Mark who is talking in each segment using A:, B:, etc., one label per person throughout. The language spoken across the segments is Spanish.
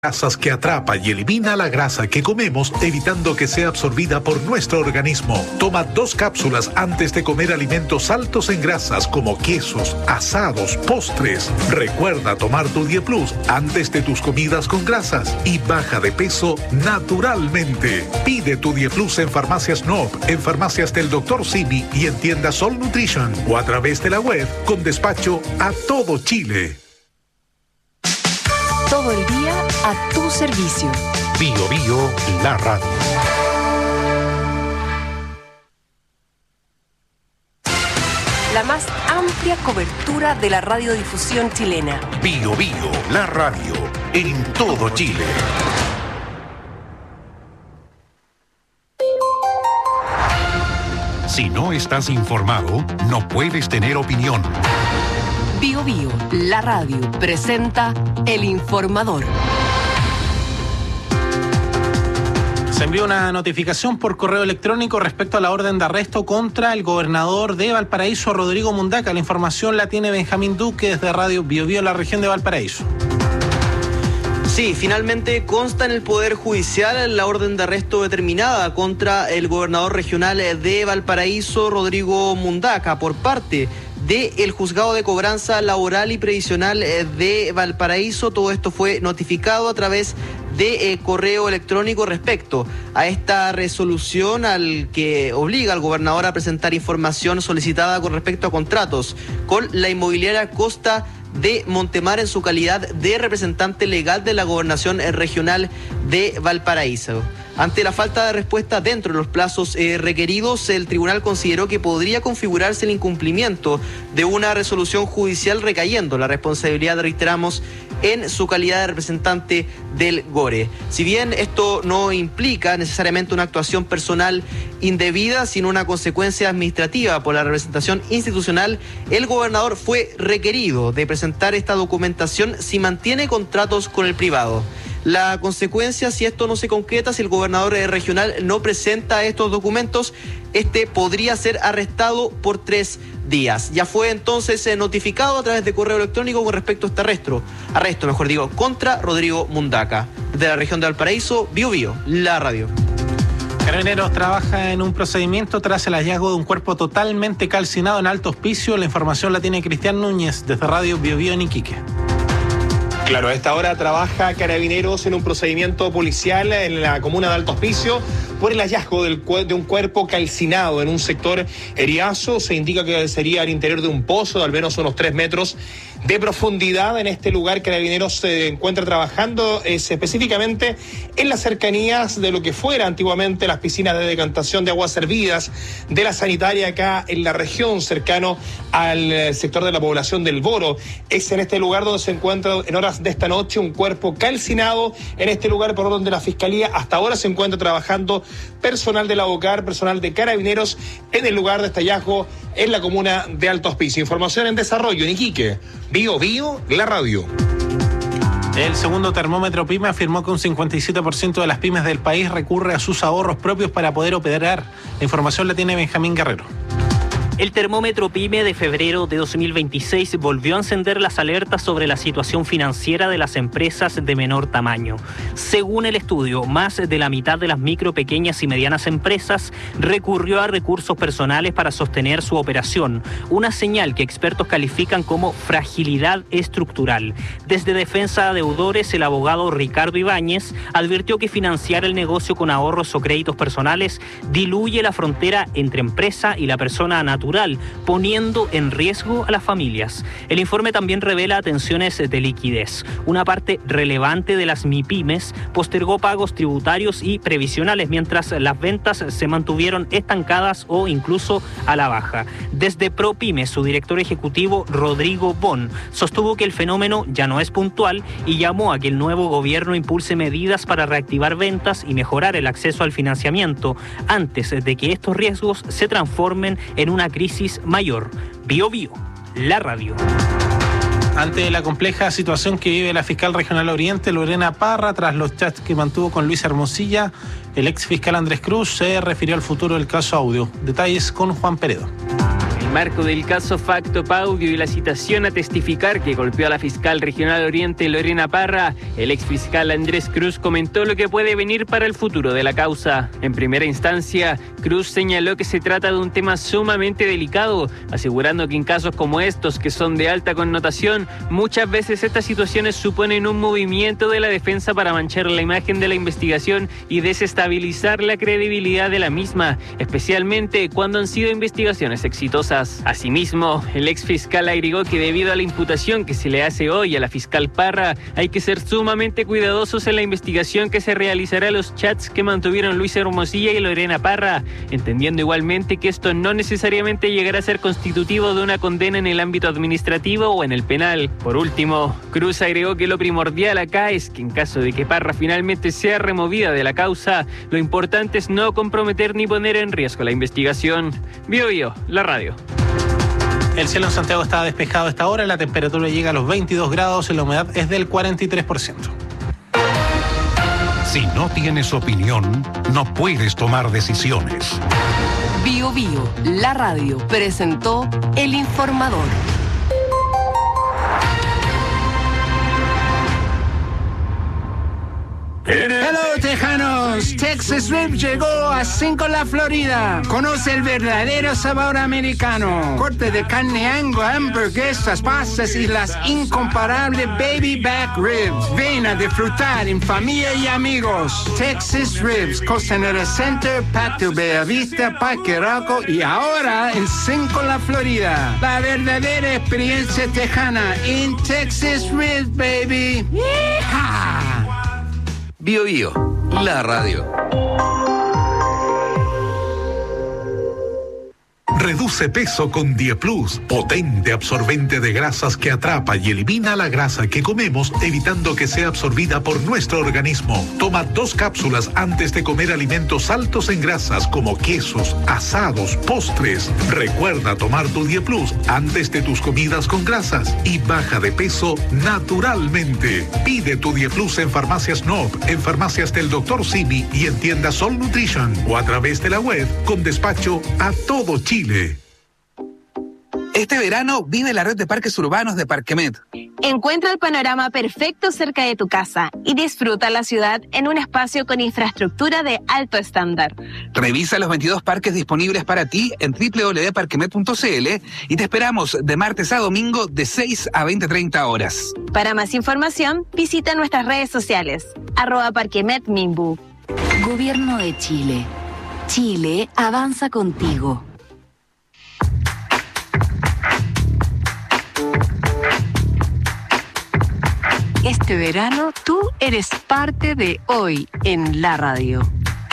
A: Grasas que atrapa y elimina la grasa que comemos, evitando que sea absorbida por nuestro organismo. Toma 2 cápsulas antes de comer alimentos altos en grasas como quesos, asados, postres. Recuerda tomar tu DiePlus antes de tus comidas con grasas y baja de peso naturalmente. Pide tu DiePlus en Farmacias Noop, en farmacias del Dr. Simi y en tiendas All Nutrition o a través de la web con despacho a todo Chile.
B: Todo el día a tu servicio.
A: Bio Bio, la radio.
B: La más amplia cobertura de la radiodifusión chilena.
A: Bio Bio, la radio, en todo Chile. Si no estás informado, no puedes tener opinión.
B: Bio Bio, la radio, presenta El Informador.
C: Se envió una notificación por correo electrónico respecto a la orden de arresto contra el gobernador de Valparaíso, Rodrigo Mundaca. La información la tiene Benjamín Duque desde Radio Bio Bio en la región de Valparaíso.
D: Sí, finalmente consta en el Poder Judicial la orden de arresto determinada contra el gobernador regional de Valparaíso, Rodrigo Mundaca, por parte del Juzgado de Cobranza Laboral y Previsional de Valparaíso. Todo esto fue notificado a través de correo electrónico respecto a esta resolución al que obliga al gobernador a presentar información solicitada con respecto a contratos con la inmobiliaria Costa de Montemar en su calidad de representante legal de la Gobernación Regional de Valparaíso. Ante la falta de respuesta dentro de los plazos requeridos, el tribunal consideró que podría configurarse el incumplimiento de una resolución judicial, recayendo la responsabilidad, reiteramos, en su calidad de representante del GORE. Si bien esto no implica necesariamente una actuación personal indebida, sino una consecuencia administrativa por la representación institucional, el gobernador fue requerido de presentar esta documentación si mantiene contratos con el privado. La consecuencia, si esto no se concreta, si el gobernador regional no presenta estos documentos, podría ser arrestado por 3 días. Ya fue entonces notificado a través de correo electrónico con respecto a este arresto, contra Rodrigo Mundaca. De la región de Valparaíso, Bio Bio, la radio.
C: Carabineros trabaja en un procedimiento tras el hallazgo de un cuerpo totalmente calcinado en Alto Hospicio. La información la tiene Cristian Núñez desde Radio Bio Bio en Iquique.
E: Claro, a esta hora trabaja Carabineros en un procedimiento policial en la comuna de Alto Hospicio por el hallazgo de un cuerpo calcinado en un sector Eriazo. Se indica que sería al interior de un pozo de al menos unos 3 metros de profundidad. En este lugar Carabineros se encuentra trabajando específicamente en las cercanías de lo que fuera antiguamente las piscinas de decantación de aguas servidas de la sanitaria acá en la región, cercano al sector de la población del Boro. Es en este lugar donde se encuentra en horas de esta noche un cuerpo calcinado, en este lugar por donde la Fiscalía hasta ahora se encuentra trabajando personal de la OCAR, personal de Carabineros en el lugar de este hallazgo en la comuna de Alto Hospicio. Información en desarrollo en Iquique. Bio Bio, la radio.
C: El segundo termómetro PYME afirmó que un 57% de las pymes del país recurre a sus ahorros propios para poder operar. La información la tiene Benjamín Guerrero.
F: El termómetro PYME de febrero de 2026 volvió a encender las alertas sobre la situación financiera de las empresas de menor tamaño. Según el estudio, más de la mitad de las micro, pequeñas y medianas empresas recurrió a recursos personales para sostener su operación, una señal que expertos califican como fragilidad estructural. Desde Defensa de Deudores, el abogado Ricardo Ibáñez advirtió que financiar el negocio con ahorros o créditos personales diluye la frontera entre empresa y la persona natural, poniendo en riesgo a las familias. El informe también revela tensiones de liquidez. Una parte relevante de las MIPYMES postergó pagos tributarios y previsionales, mientras las ventas se mantuvieron estancadas o incluso a la baja. Desde ProPyme, su director ejecutivo, Rodrigo Bon, sostuvo que el fenómeno ya no es puntual y llamó a que el nuevo gobierno impulse medidas para reactivar ventas y mejorar el acceso al financiamiento antes de que estos riesgos se transformen en una crisis mayor. Bio Bio, la radio.
C: Ante la compleja situación que vive la fiscal regional Oriente, Lorena Parra, tras los chats que mantuvo con Luis Hermosilla, el ex fiscal Andrés Cruz se refirió al futuro del caso Audio. Detalles con Juan Peredo.
G: el marco del caso Facto Paudio y la citación a testificar que golpeó a la fiscal regional Oriente Lorena Parra, el exfiscal Andrés Cruz comentó lo que puede venir para el futuro de la causa. En primera instancia, Cruz señaló que se trata de un tema sumamente delicado, asegurando que en casos como estos, que son de alta connotación, muchas veces estas situaciones suponen un movimiento de la defensa para manchar la imagen de la investigación y desestabilizar la credibilidad de la misma, especialmente cuando han sido investigaciones exitosas. Asimismo, el exfiscal agregó que debido a la imputación que se le hace hoy a la fiscal Parra, hay que ser sumamente cuidadosos en la investigación que se realizará a los chats que mantuvieron Luis Hermosilla y Lorena Parra, entendiendo igualmente que esto no necesariamente llegará a ser constitutivo de una condena en el ámbito administrativo o en el penal. Por último, Cruz agregó que lo primordial acá es que en caso de que Parra finalmente sea removida de la causa, lo importante es no comprometer ni poner en riesgo la investigación. BioBio, la radio.
C: El cielo en Santiago está despejado a esta hora, la temperatura llega a los 22 grados y la humedad es del 43%.
A: Si no tienes opinión, no puedes tomar decisiones.
B: BioBio, la radio, presentó El Informador.
H: Hello, tejanos. Texas Rib llegó a 5 La Florida. Conoce el verdadero sabor americano. Corte de carne Angus, hamburguesas, pastas y las incomparables baby back ribs. Ven a disfrutar en familia y amigos. Texas Ribs, Costanera Center, Patio Bellavista, Parque Arauco y ahora en 5 La Florida. La verdadera experiencia tejana en Texas Ribs, baby. ¡Yeehaw!
I: BioBio, la radio.
A: Reduce peso con Dieplus, potente absorbente de grasas que atrapa y elimina la grasa que comemos, evitando que sea absorbida por nuestro organismo. Toma 2 cápsulas antes de comer alimentos altos en grasas como quesos, asados, postres. Recuerda tomar tu Dieplus antes de tus comidas con grasas y baja de peso naturalmente. Pide tu Dieplus en Farmacias Nob, en farmacias del Dr. Simi y en tiendas Sol Nutrition o a través de la web con despacho a todo Chile.
I: Este verano vive la red de parques urbanos de Parquemet.
J: Encuentra el panorama perfecto cerca de tu casa y disfruta la ciudad en un espacio con infraestructura de alto estándar.
I: Revisa los 22 parques disponibles para ti en www.parquemet.cl y te esperamos de martes a domingo de 6 a 20:30 horas.
J: Para más información, visita nuestras redes sociales, @parquemetminbu.
K: Gobierno de Chile. Chile avanza contigo.
B: Este verano tú eres parte de Hoy en la Radio.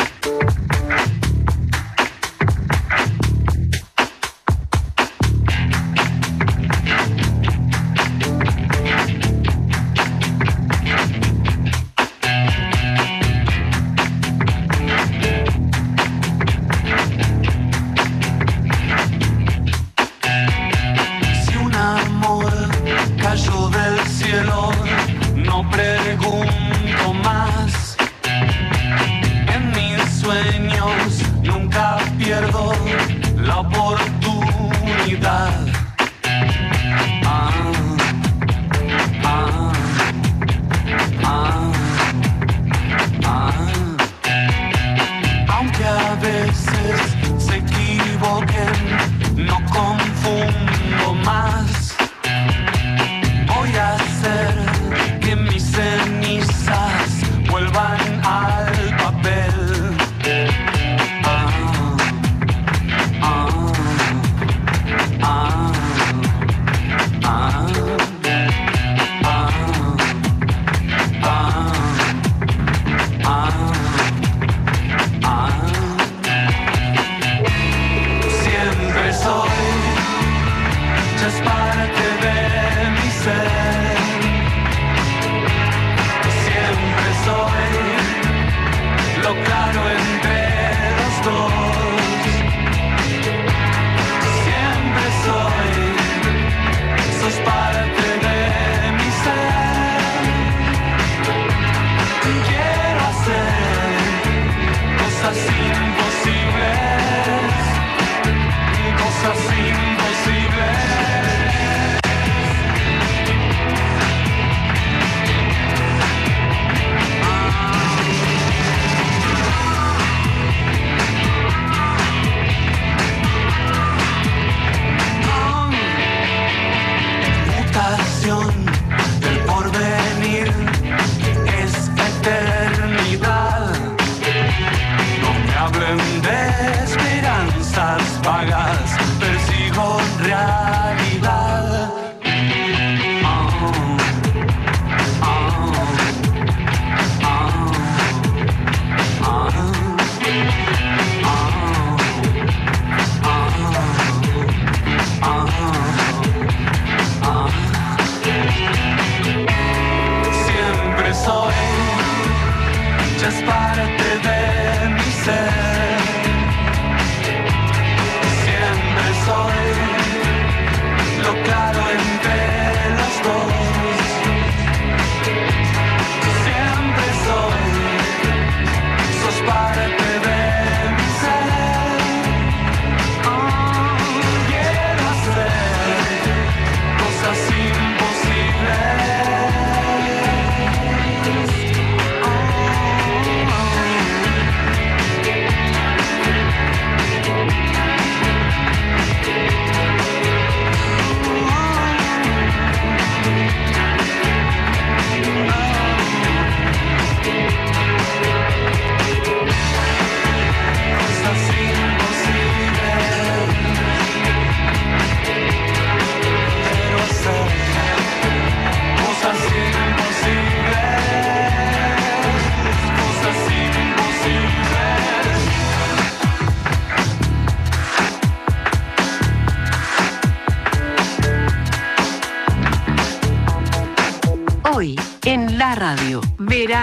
L: Si un amor cayó del cielo, no pregunto más. En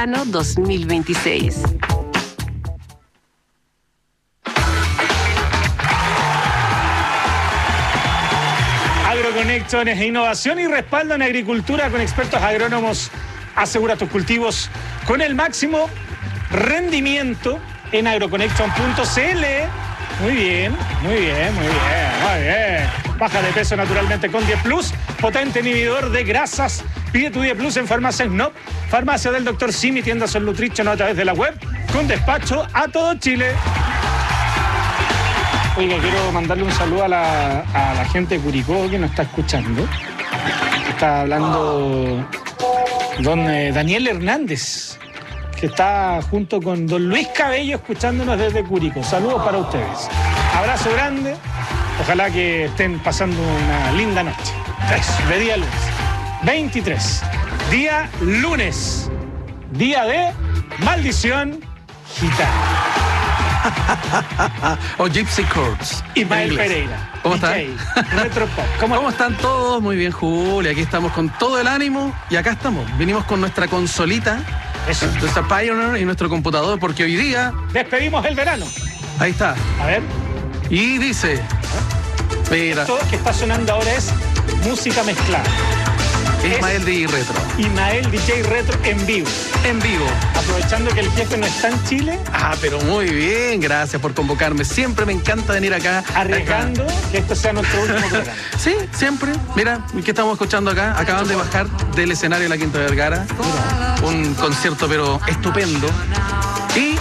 B: verano 2026.
M: Agroconexiones e innovación y respaldo en agricultura con expertos agrónomos. Asegura tus cultivos con el máximo rendimiento en agroconnection.cl. Muy bien. Baja de peso naturalmente con 10 Plus, potente inhibidor de grasas. Pide tu 10 Plus en Farmacia Snop, Farmacia del Dr. Simi, tiendas Sol Nutrition a través de la web, con despacho a todo Chile. Oiga, quiero mandarle un saludo a la gente de Curicó que nos está escuchando. Está hablando don Daniel Hernández, que está junto con don Luis Cabello escuchándonos desde Curicó. Saludos para ustedes. Abrazo grande. Ojalá que estén pasando una linda noche. De día lunes. 23. Día lunes. Día de maldición gitana.
N: O Gypsy Chords.
M: Ismael Pereira.
N: ¿Cómo están? ¿Cómo están todos? Muy bien, Julia. Aquí estamos con todo el ánimo y acá estamos. Vinimos con nuestra consolita, nuestra Pioneer y nuestro computador, porque hoy día
M: despedimos el verano.
N: Ahí está.
M: A ver.
N: Y dice, mira.
M: Esto que está sonando ahora es música mezclada.
N: Ismael DJ Retro.
M: Ismael DJ Retro en vivo.
N: En vivo.
M: Aprovechando que el jefe no está en Chile.
N: Pero muy bien, gracias por convocarme. Siempre me encanta venir acá.
M: Arriesgando que esto sea nuestro último programa.
N: Sí, siempre. Mira, ¿qué estamos escuchando acá? Acaban de bajar del escenario de la Quinta Vergara. Un concierto pero estupendo. Y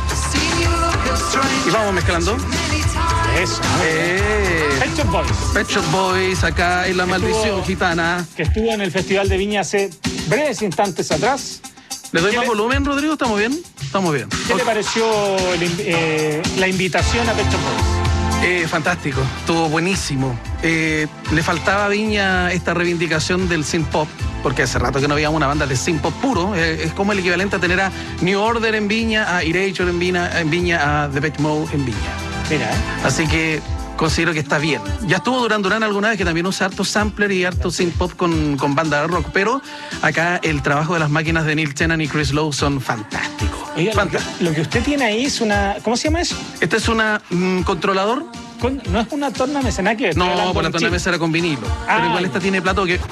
N: vamos mezclando.
M: Eso. Pet Shop Boys.
N: Pet Shop Boys, acá en La Maldición Gitana.
M: Que estuvo en el Festival de Viña hace breves instantes atrás.
N: ¿Le doy más volumen, Rodrigo? ¿Estamos bien? Estamos bien.
M: ¿Qué le pareció la invitación a Pet Shop Boys?
N: Fantástico, estuvo buenísimo. Le faltaba a Viña esta reivindicación del synth pop, porque hace rato que no había una banda de synth pop puro. Es como el equivalente a tener a New Order en Viña, a Erasure en Viña, a Depeche Mode en Viña.
M: Mira.
N: Así que considero que está bien. Ya estuvo Duran Duran alguna vez, que también usa harto sampler y harto synth pop con banda de rock, pero acá el trabajo de las máquinas de Neil Tennant y Chris Lowe son fantásticos.
M: Oiga, lo que usted tiene ahí es una... ¿Cómo se llama eso?
N: Este es una controlador.
M: No es una tornamesa, nada que ver.
N: No, por la tornamesa era con vinilo. Pero igual esta tiene plato que...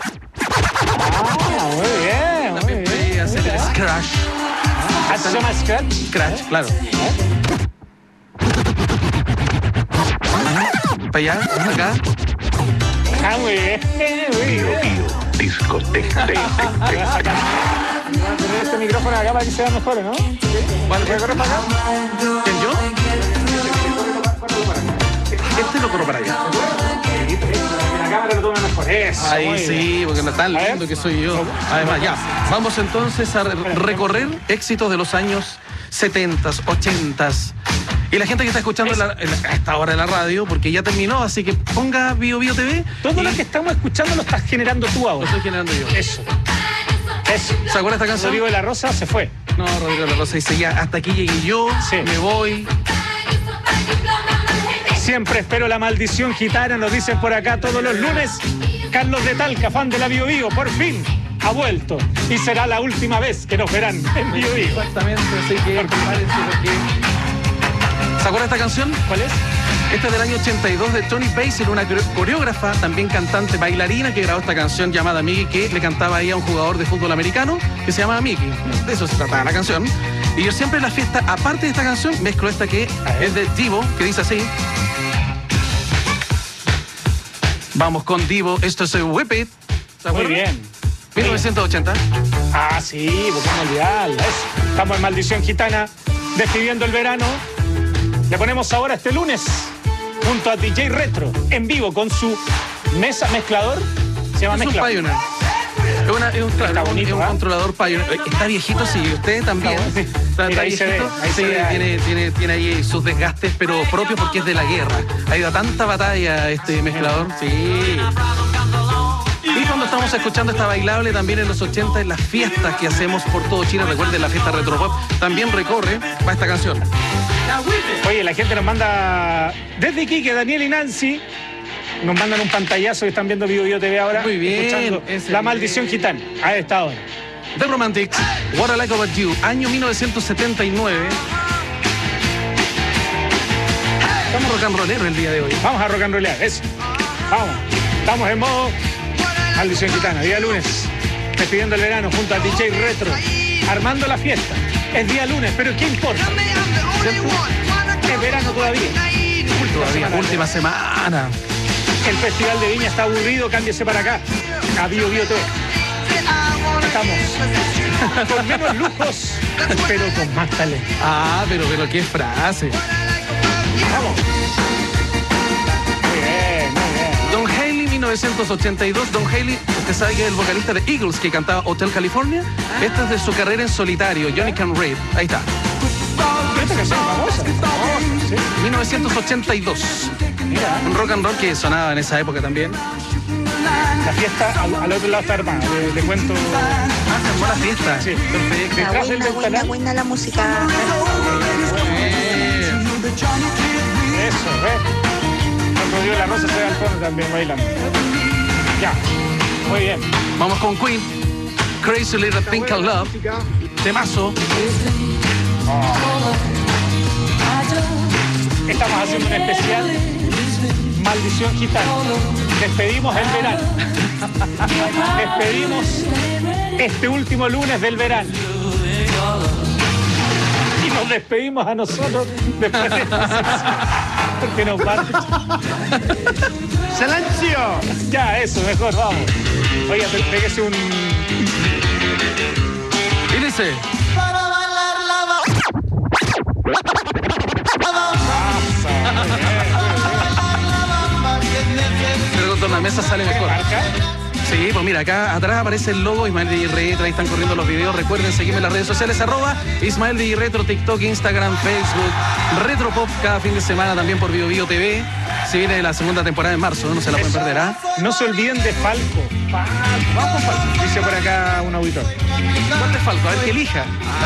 M: muy bien.
N: También puede hacer el scratch.
M: ¿Se llama scratch?
N: Scratch, claro. Para allá, acá.
M: Muy bien.
A: Discoteca.
M: Voy a poner este micrófono acá para que sea mejor, ¿no?
N: ¿Cuál?
M: ¿Voy a correr para acá?
N: ¿Quién, yo? Este lo corro para allá.
M: La cámara lo toma mejor. Eso.
N: Ahí sí, porque no es tan lindo que soy yo. Además, ya. Vamos entonces a recorrer éxitos de los años 70s, 80s. Y la gente que está escuchando a esta hora de la radio, porque ya terminó, así que ponga Bio Bio TV.
M: Todo lo que estamos escuchando lo estás generando tú ahora.
N: Lo estoy generando yo.
M: Eso.
N: ¿Se acuerda esta canción?
M: Rodrigo de la Rosa se fue.
N: No, Rodrigo de la Rosa dice ya, hasta aquí llegué yo, me voy.
M: Siempre espero la maldición gitana, nos dicen por acá todos los lunes. Carlos de Talca, fan de la Bio Bio, por fin ha vuelto. Y será la última vez que nos verán en Bio Bio.
N: Exactamente, así que prepárense porque... ¿Se acuerda esta canción?
M: ¿Cuál es?
N: Esta es del año 82 de Toni Basil, una coreógrafa, también cantante, bailarina, que grabó esta canción llamada Mickey, que le cantaba ahí a un jugador de fútbol americano que se llama Mickey. De eso se trataba la canción. Y yo siempre en la fiesta, aparte de esta canción, mezclo esta que es de Divo, que dice así. Vamos con Divo, esto es Whip It.
M: Muy bien.
N: 1980.
M: Sí, porque no olvidarla. Estamos en Maldición Gitana, despidiendo el verano. Le ponemos ahora este lunes junto a DJ Retro en vivo con su mesa mezclador. Se llama
N: Mezcla. Es un Pioneer. Es un controlador Pioneer. Está viejito, sí, usted también. Está viejito. Tiene ahí sus desgastes, pero propios porque es de la guerra. Ha ido a tanta batalla este mezclador. Sí. Y cuando estamos escuchando esta bailable también en los 80, en las fiestas que hacemos por todo Chile, recuerden la fiesta Retropop, también recorre para esta canción.
M: Oye, la gente nos manda desde Iquique, Daniel y Nancy, nos mandan un pantallazo que están viendo Bio Bio TV ahora.
N: Muy bien.
M: Escuchando La Maldición Gitana a esta hora.
N: The Romantics. What I Like About You, año 1979. Estamos rock and rollero el día de hoy.
M: Vamos a rock and rollear, eso. Vamos. Estamos en modo Maldición Gitana, día lunes. Despidiendo el verano junto al DJ Retro. Armando la fiesta. Es día lunes, pero ¿qué importa? ¿Cierto? Es verano todavía.
N: Última semana.
M: El Festival de Viña está aburrido, cámbiese para acá. A Bio Bio TV. Estamos con menos lujos, pero con más talento.
N: Ah, pero qué frase.
M: Vamos. Muy bien, muy bien.
N: Don Haley, 1982. Don Haley, usted sabe que es el vocalista de Eagles que cantaba Hotel California. Esta es de su carrera en solitario, Johnny Can Rave. Ahí está.
M: Esta canción es famosa.
N: Sí. 1982. Mira. Un rock and roll que sonaba en esa época también.
M: La fiesta al otro lado está armada. Le cuento.
N: Se armó la fiesta.
M: Sí, perfecto.
O: Buena la música.
M: Eso, ¿ves? Rodrigo La Rosa se ve al fondo también bailando. Ya, muy bien.
N: Vamos con Queen. Crazy Little Thing Called Love. Temazo.
M: Estamos haciendo un especial Maldición Gitana. Despedimos el verano. Despedimos este último lunes del verano. Y nos despedimos a nosotros después de esta sección. Porque nos van. ¡Silencio! Ya, eso, mejor, vamos. Oiga, pégese un.
N: Y dice. Pero con tornamesa sale mejor. Sí, pues mira, acá atrás aparece el logo Ismael DJ Retro, ahí están corriendo los videos. Recuerden seguirme en las redes sociales, @Ismael DJ Retro, TikTok, Instagram, Facebook, Retropop cada fin de semana también por Bio Bio TV. Se viene la segunda temporada en marzo, no se la pueden perder, ¿ah?
M: No se olviden de Falco. Vamos con Falco. Dice por acá un auditor.
N: ¿Cuál de Falco? A ver que elija.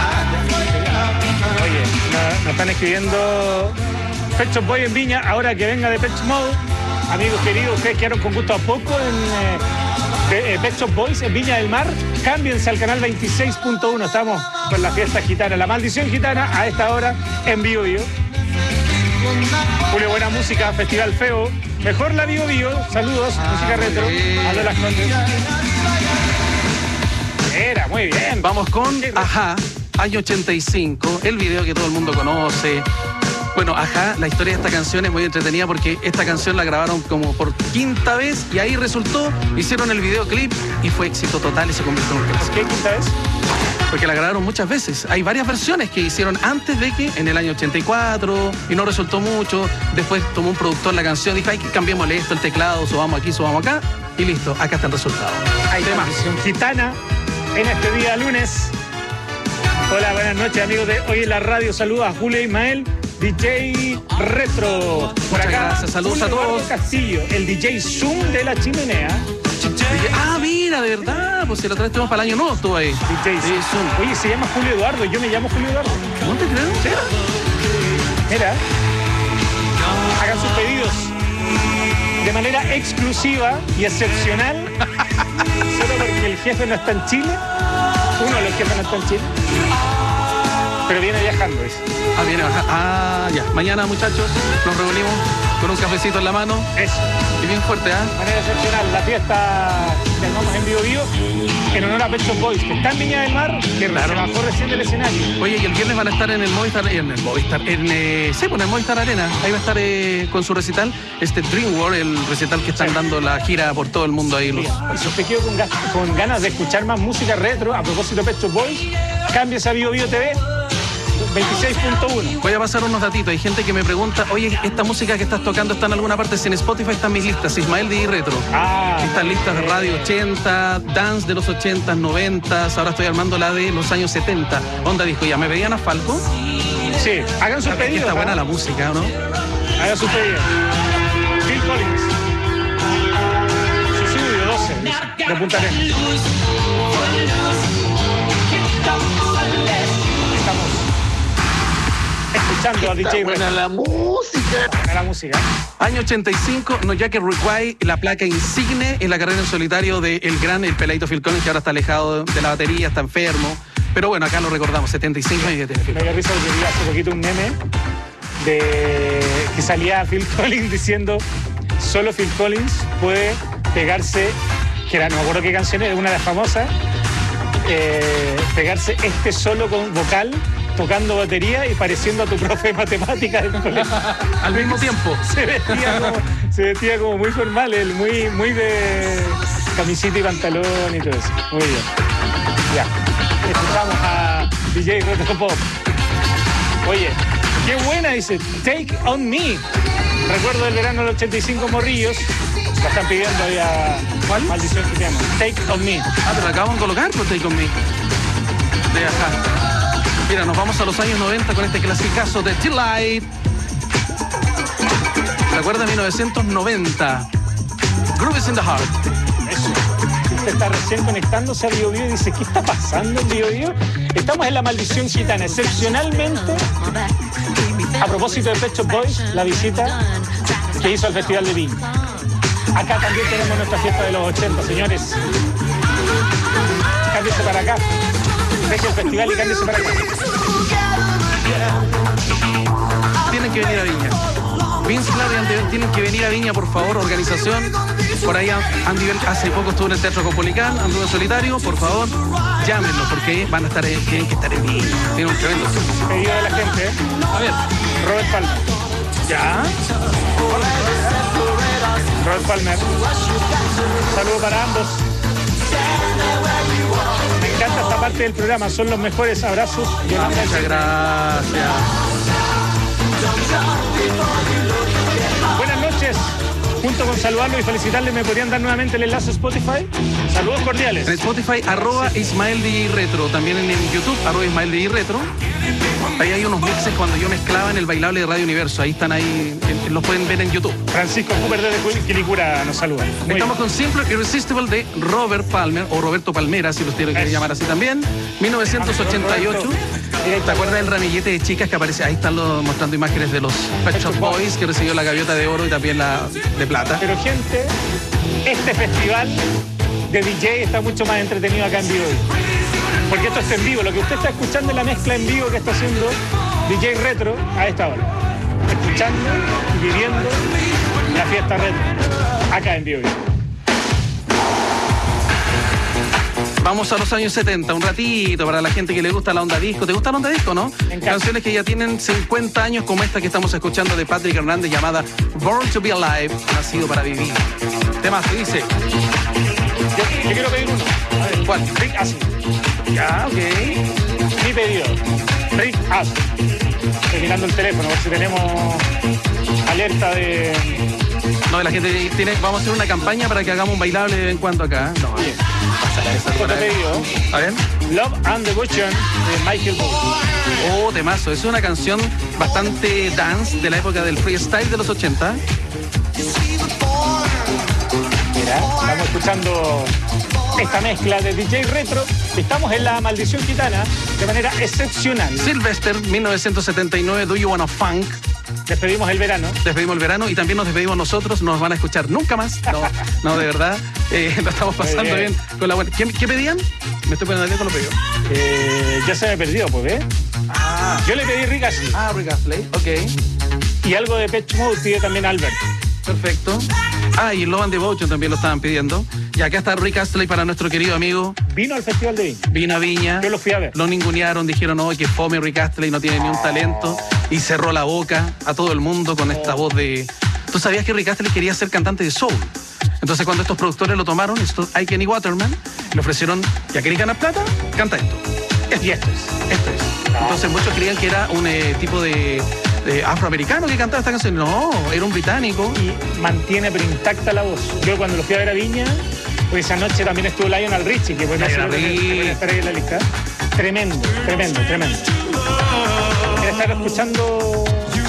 M: Oye, nos están escribiendo Pet Shop Boy en Viña, ahora que venga de Pet Shop Mode. Amigos queridos, ustedes quedaron con gusto a poco en Pet Shop Boys en Viña del Mar. Cámbiense al canal 26.1. Estamos con la fiesta gitana, la maldición gitana, a esta hora en Bio Bio. Julio, buena música, Festival Feo. Mejor la Bio Bio. Saludos, música retro. Aldo Las Condes. Era, muy bien.
N: Vamos con Ajá, año 85. El video que todo el mundo conoce. Bueno, Ajá, la historia de esta canción es muy entretenida porque esta canción la grabaron como por quinta vez y ahí resultó, hicieron el videoclip y fue éxito total y se convirtió en un clásico.
M: ¿Por qué quinta vez?
N: Porque la grabaron muchas veces. Hay varias versiones que hicieron antes de que, en el año 84, y no resultó mucho. Después tomó un productor la canción, dijo, ay, cambiémosle esto, el teclado, subamos aquí, subamos acá, y listo, acá está el resultado.
M: Hay maldición gitana en este día lunes. Hola, buenas noches, amigos de Hoy en la Radio. Saludos a Julio Ismael, DJ Retro. Por
N: Muchas
M: acá,
N: gracias, saludos
M: Julio
N: a todos.
M: Eduardo Castillo, el DJ Zoom de la chimenea.
N: Ah, mira, de verdad, pues si la otra vez estuvimos para el año nuevo, estuvo ahí.
M: DJ Zoom. Oye, se llama Julio Eduardo, yo me llamo Julio Eduardo.
N: ¿No te creo?
M: ¿Sí? Mira, hagan sus pedidos de manera exclusiva y excepcional, solo porque el jefe no está en Chile. Uno de los jefes no está en Chile, pero viene viajando.
N: Viene bajando. Ya. Mañana, muchachos, nos reunimos con un cafecito en la mano.
M: Eso.
N: Y bien fuerte, ¿ah?
M: De manera excepcional, la fiesta que armamos en Bio Bio en honor a Pet Shop Boys, que está en Viña del Mar, que se bajó recién del escenario.
N: Oye, y el viernes van a estar en el Movistar, en el Movistar Arena. Ahí va a estar con su recital, Dream World, el recital que están dando la gira por todo el mundo ahí.
M: Y si usted quedó con ganas de escuchar más música retro, a propósito de Pet Shop Boys, cámbiese a Bio Bio TV. 26.1.
N: Voy a pasar unos datitos. Hay gente que me pregunta, oye, ¿esta música que estás tocando está en alguna parte? Si en Spotify están mis listas, Ismael DJ Retro. Están listas de radio 80, dance de los 80, 90, ahora estoy armando la de los años 70. Onda disco, ¿ya me pedían a Falco?
M: Sí, hagan sus pedidos.
N: Está buena la música, ¿no?
M: Hagan sus pedidos. Phil Collins. Suicidio 12, de Punta Arenas. Estamos escuchando a DJ
N: Buena la música.
M: Buena la música.
N: Año 85, No Jacket Require, la placa insigne en la carrera en solitario del gran, el peladito Phil Collins, que ahora está alejado de la batería, está enfermo. Pero bueno, acá lo recordamos, 75 años que tiene.
M: Me dio risa porque vi hace poquito un meme de que salía Phil Collins diciendo solo Phil Collins puede pegarse, que era, no me acuerdo qué canción es, una de las famosas, pegarse este solo con vocal, tocando batería y pareciendo a tu profe de matemáticas del colegio.
N: Al mismo tiempo.
M: Se vestía como muy formal, él, muy de camisita y pantalón y todo eso. Muy bien. Ya. Escuchamos a DJ Retro Pop. Oye, qué buena, dice Take On Me. Recuerdo del verano del 85, Morrillos. La están pidiendo ahí a... ¿Cuál? Maldición que se llama Take On Me.
N: Pero la acaban de colocar por Take On Me. De acá. Mira, nos vamos a los años 90 con este clasicazo de Delight. Recuerda 1990. Groove is in the Heart.
M: Eso. Usted está recién conectándose a Bio Bio y dice, ¿qué está pasando en Bio Bio? Estamos en la maldición gitana. Excepcionalmente, a propósito de Pet Shop Boys, la visita que hizo al Festival de Viña. Acá también tenemos nuestra fiesta de los 80, señores. Cámbiese para acá. Deje el festival y cámbiese para acá.
N: Tienen que venir a Viña. Vince Clarke y Andy Bell tienen que venir a Viña, por favor, organización. Por ahí Andy Bell hace poco estuvo en el Teatro Copolicán, anduvo en solitario, por favor, llámenlo, porque van a estar, tienen que estar en Viña. Tiene un tremendo.
M: Pedido de la gente, ¿eh?
N: A ver.
M: Robert Palmer.
N: ¿Ya?
M: Robert Palmer. Saludo para ambos. Me encanta esta parte del programa, son los mejores abrazos.
N: Muchas gracias.
M: Buenas noches. Junto con saludarlos y felicitarles, ¿me podrían dar nuevamente el enlace a Spotify? Saludos cordiales.
N: En Spotify, @Ismael DJ Retro. También en YouTube, @Ismael DJ Retro. Ahí hay unos mixes cuando yo mezclaba en el bailable de Radio Universo. Ahí están, ahí los pueden ver en YouTube.
M: Francisco Cooper desde Quilicura nos saluda.
N: Estamos con Simple Irresistible de Robert Palmer, o Roberto Palmera, si los quieren llamar así también. 1988. ¿Te acuerdas del ramillete de chicas que aparece? Ahí están mostrando imágenes de los Pet Shop Boys, que recibió la gaviota de oro y también la de plata.
M: Pero gente, este festival de DJ está mucho más entretenido acá en vivo. Porque esto está en vivo. Lo que usted está escuchando es la mezcla en vivo que está haciendo DJ Retro a esta hora. Escuchando y viviendo la fiesta retro acá en vivo.
N: Vamos a los años 70, un ratito para la gente que le gusta la onda disco. ¿Te gusta la onda disco, no? Canciones que ya tienen 50 años, como esta que estamos escuchando de Patrick Hernández, llamada Born to be Alive, nacido para vivir. Temas que dice.
M: Yo quiero pedir uno. A ver, ¿cuál? Rick Astley.
N: Ya, ok.
M: Mi pedido. Rick Astley. Estoy mirando el teléfono, a ver si tenemos alerta de...
N: No, la gente tiene... Vamos a hacer una campaña para que hagamos un bailable de vez en cuando acá. No, bien.
M: Otro pedido.
N: A ver.
M: Love and Devotion de Michael Bublé.
N: Oh, temazo. Es una canción bastante dance de la época del freestyle de los 80.
M: Mira, estamos escuchando esta mezcla de DJ Retro. Estamos en la maldición gitana de manera excepcional.
N: Sylvester, 1979, Do You Wanna Funk.
M: Despedimos el verano.
N: Despedimos el verano y también nos despedimos nosotros. No nos van a escuchar nunca más. No, de verdad. Lo estamos pasando bien con la buena. ¿Qué pedían? Me estoy poniendo bien con los pedidos.
M: Ya se me perdió, pues, ¿eh? Yo le pedí Rick Astley.
N: Rick Astley, ok.
M: Y algo de Pet Shop Boys pide también Albert.
N: Perfecto. Y Love and Devotion también lo estaban pidiendo. Y acá está Rick Astley para nuestro querido amigo.
M: Vino al Festival de Viña.
N: Vino a Viña.
M: Yo lo fui a ver.
N: Lo ningunearon, dijeron, no, que fome Rick Astley, no tiene ni un talento. Y cerró la boca a todo el mundo con esta voz de... ¿Tú sabías que Rick Astley quería ser cantante de soul? Entonces cuando estos productores lo tomaron, hay Kenny Waterman, le ofrecieron, ¿ya querés ganar plata? Canta esto.
M: Y esto es.
N: Entonces muchos creían que era un tipo de afroamericano que cantaba esta canción. No, era un británico.
M: Y mantiene pero intacta la voz. Yo cuando lo fui a ver a Viña, pues esa noche también estuvo Lionel Richie, que puede estar ahí en la lista. Tremendo. Quiere estar escuchando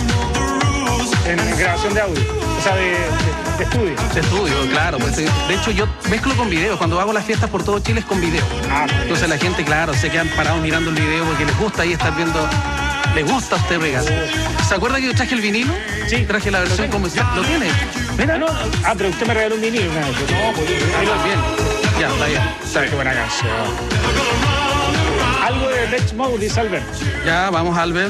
M: en grabación de audio, o sea, de estudio.
N: De estudio, claro. Pues, de hecho, yo mezclo con video. Cuando hago las fiestas por todo Chile es con video. Entonces la gente, claro, se quedan parados mirando el video porque les gusta ahí estar viendo. ¿Le gusta a usted, Regas? ¿Se acuerda que yo traje el vinilo?
M: Sí.
N: Traje la versión como... ¿Lo tiene?
M: Mira, no. Pero usted me regaló un vinilo una vez.
N: No, pues bien. Ya, está bien.
M: ¿Sabes qué buena canción? Algo de Depeche Mode, dice Albert.
N: Ya, vamos, Albert.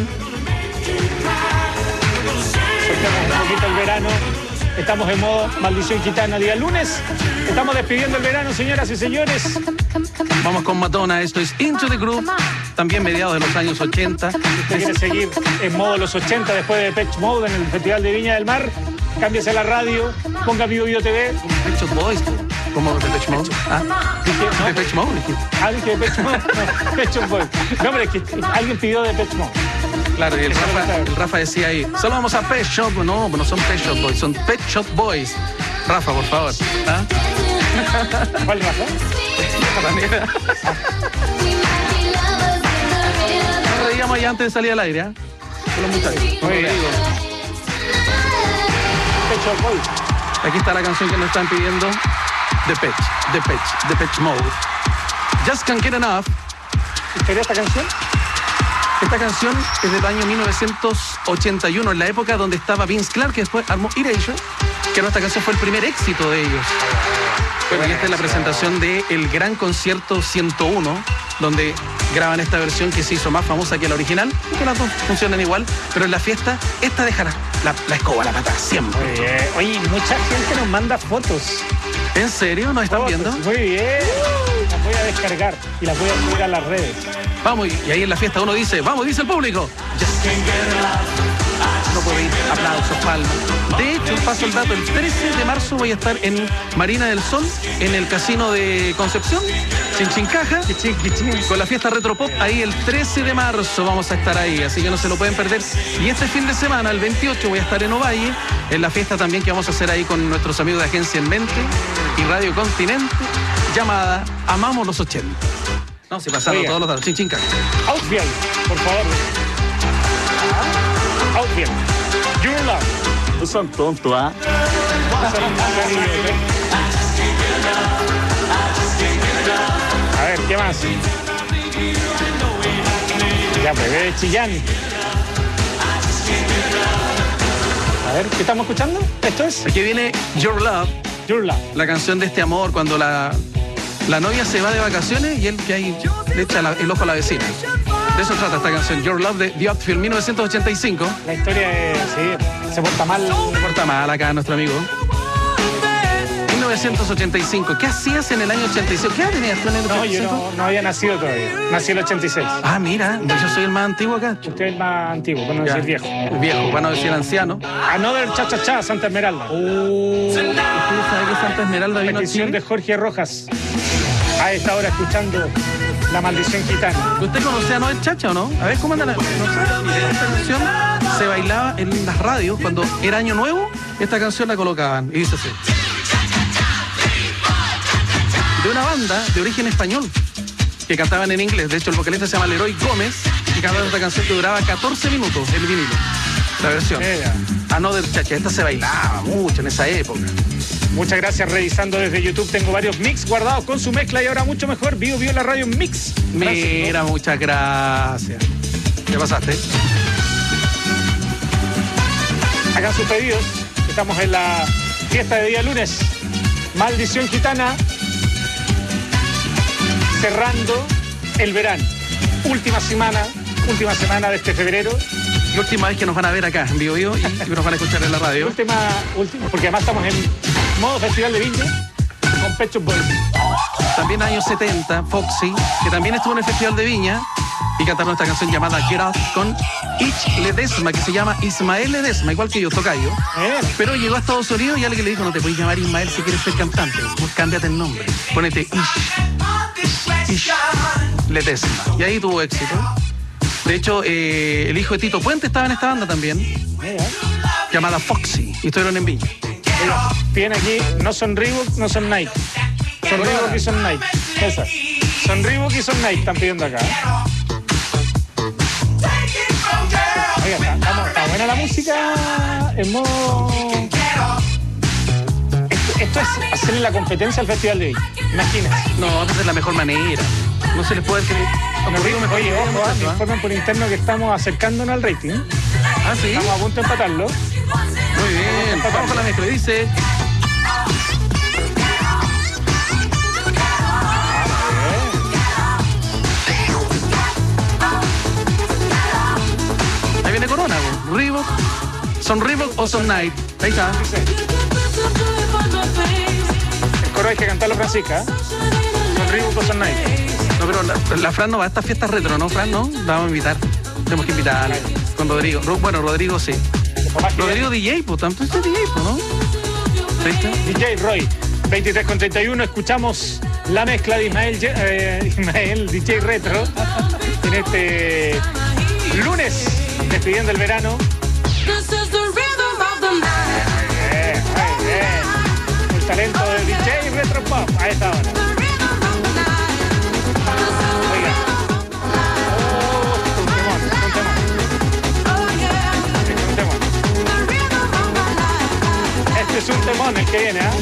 M: Soltemos un poquito el verano. Estamos en modo maldición gitana, día lunes. Estamos despidiendo el verano, señoras y señores.
N: Vamos con Madonna, esto es Into the Groove, también mediados de los años 80.
M: Si usted quiere seguir en modo los 80 después de Depeche Mode en el Festival de Viña del Mar, cámbiese a la radio, ponga Bio TV.
N: Pet Shop Boys, ¿cómo Depeche Mode?
M: Dije, no,
N: Depeche Mode.
M: Dije Depeche Mode, no, Pet Shop Boys. No, pero es que alguien pidió Depeche Mode.
N: Claro, y el Rafa decía ahí, solo vamos a Pet Shop. No son Pet Shop Boys, son Pet Shop Boys. Rafa, por favor.
M: ¿Cuál Rafa?
N: Nos reíamos ya antes de salir al aire, ¿eh? Con los muchachos.
M: Muy bien. Pet Shop Boys.
N: Aquí está la canción que nos están pidiendo. Depeche Mode. Just Can't Get Enough.
M: ¿Quería esta canción?
N: Esta canción es del año 1981, en la época donde estaba Vince Clarke, que después armó Erasure, que esta canción fue el primer éxito de ellos. Bueno, y esta es la presentación del Gran Concierto 101, donde graban esta versión que se hizo más famosa que la original, y que las dos funcionan igual, pero en la fiesta, esta dejará la escoba, la pata, siempre.
M: Muy bien. Oye, mucha gente nos manda fotos.
N: ¿En serio? ¿Nos están viendo?
M: Muy bien. Las voy a descargar y las voy a subir a las redes.
N: Vamos, y ahí en la fiesta uno dice, vamos, dice el público. No puedo ir, aplausos, palmas. De hecho, paso el dato, el 13 de marzo voy a estar en Marina del Sol, en el Casino de Concepción, Chinchincaja, con la fiesta Retropop, ahí el 13 de marzo vamos a estar ahí, así que no se lo pueden perder. Y este fin de semana, el 28, voy a estar en Ovalle, en la fiesta también que vamos a hacer ahí con nuestros amigos de Agencia En Mente y Radio Continente, llamada Amamos los 80. No, si pasaron todos los datos. Chinchincaja.
M: Outfield, por favor. Outfield. Your Love.
O: No son tontos, ¿ah?
M: A ver, ¿qué más? Ya, bebé Chillán. A ver, ¿qué estamos escuchando? ¿Esto es?
N: Aquí viene Your Love.
M: Your Love.
N: La canción de este amor cuando la novia se va de vacaciones y él que ahí le echa el ojo a la vecina. De eso trata esta canción, Your Love, de The Outfield, 1985.
M: La historia es, sí, se porta mal.
N: Se porta mal acá nuestro amigo. 1985. ¿Qué hacías en el año 85? ¿Qué edad tenías tú en el 85?
M: No, yo no había nacido todavía. Nací en el 86.
N: Ah, mira, yo soy el más antiguo acá.
M: Usted es el más antiguo, para no decir viejo.
N: El viejo, para no decir anciano.
M: Another Cha-Cha-Cha, Santa Esmeralda.
N: ¿Usted sabe que Santa Esmeralda vino a
M: Petición de Jorge Rojas. A esta hora escuchando La Maldición Gitana.
N: ¿Usted conoce a Noel Chacha o no? A ver, ¿cómo anda la esta canción? Se bailaba en las radios cuando era Año Nuevo. Esta canción la colocaban y dice así. De una banda de origen español que cantaban en inglés. De hecho, el vocalista se llama Leroy Gómez y cantaba esta canción que duraba 14 minutos, el vinilo. La versión. Another Chacha. Esta se bailaba mucho en esa época.
M: Muchas gracias. Revisando desde YouTube tengo varios mix guardados con su mezcla y ahora mucho mejor. Bio la radio mix.
N: Mira, muchas gracias. ¿Qué pasaste?
M: Hagan sus pedidos. Estamos en la fiesta de día lunes. Maldición Gitana. Cerrando el verano. Última semana de este febrero.
N: Y última vez que nos van a ver acá en Bio y nos van a escuchar en la radio.
M: Última, porque además estamos en modo Festival de Viña con Pet Shop Boys.
N: También años 70, Foxy, que también estuvo en el Festival de Viña y cantaron esta canción llamada Get Up con Ich Ledesma, que se llama Ismael Ledesma, igual que yo, tocayo. Pero llegó a Estados Unidos y alguien le dijo, no te puedes llamar Ismael si quieres ser cantante, pues cámbiate el nombre, ponete Ich Ledesma. Y ahí tuvo éxito. De hecho, el hijo de Tito Puente estaba en esta banda también, llamada Foxy, y estuvieron en Viña.
M: Tienen aquí, no son Reebok, no son Nike. Son Reebok y son Nike. Esas. Son Reebok y son Nike, están pidiendo acá. Oiga, está buena la música en modo... Esto es hacerle la competencia al Festival de Viña. Imagínense.
N: No, esa es la mejor manera. No se les puede creer.
M: Oye, ojo, me informan por interno que estamos acercándonos al rating.
N: Ah, sí.
M: Estamos a punto de empatarlo.
N: Muy bien. Vamos con la mezcla. Dice. ¿Son Reebok o son Nike? Ahí está.
M: El coro hay que cantarlo, Francisca. ¿Son Reebok o son Nike?
N: No, pero la Fran no va a estas fiestas retro, ¿no, Fran? No, la vamos a invitar. Tenemos que invitarla con Rodrigo. Bueno, Rodrigo sí. Rodrigo DJ, pues también es DJ, pues, ¿no? ¿Viste?
M: DJ Roy, 23:31, escuchamos la mezcla de Ismael DJ Retro en este lunes, despidiendo el verano. El talento de DJ Retro Pop a esta hora. Oiga. Este es un temón el que viene, ¿ah?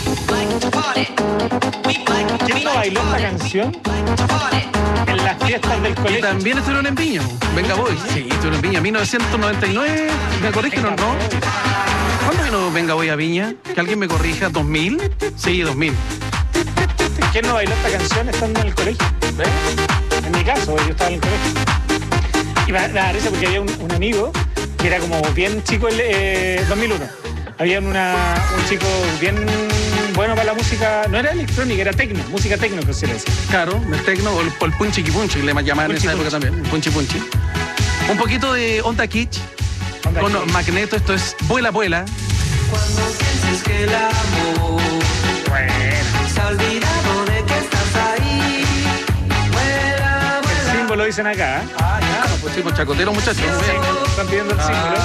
M: ¿Quién no bailó esta canción? En las fiestas del colegio.
N: Y también estuvieron en Viña. Venga Boy. Sí, estuvieron en Viña. 1999. ¿Me corrige no? ¿Cuándo vino Venga Boy a Viña? Que alguien me corrija. ¿2000? Sí, 2000.
M: ¿Quién no bailó esta canción estando en el colegio? ¿Ves? En mi caso, yo estaba en el colegio. Y me da risa porque había un amigo que era como bien chico, 2001. Había un chico bien bueno para la música, no era electrónica, era tecno, música tecno que se le decía.
N: Claro, el tecno o el punchi punchi, le llamaban en esa época también, el punchi punchi. Un poquito de Onda Kitsch con Magneto, esto es Vuela Vuela.
L: Cuando pienses que el amor se ha olvidado de que estás ahí. Vuela, vuela.
M: El símbolo dicen acá, ¿eh?
N: Ah, ya, no, pues sí, pues chacotero, muchachos.
M: Están pidiendo el símbolo.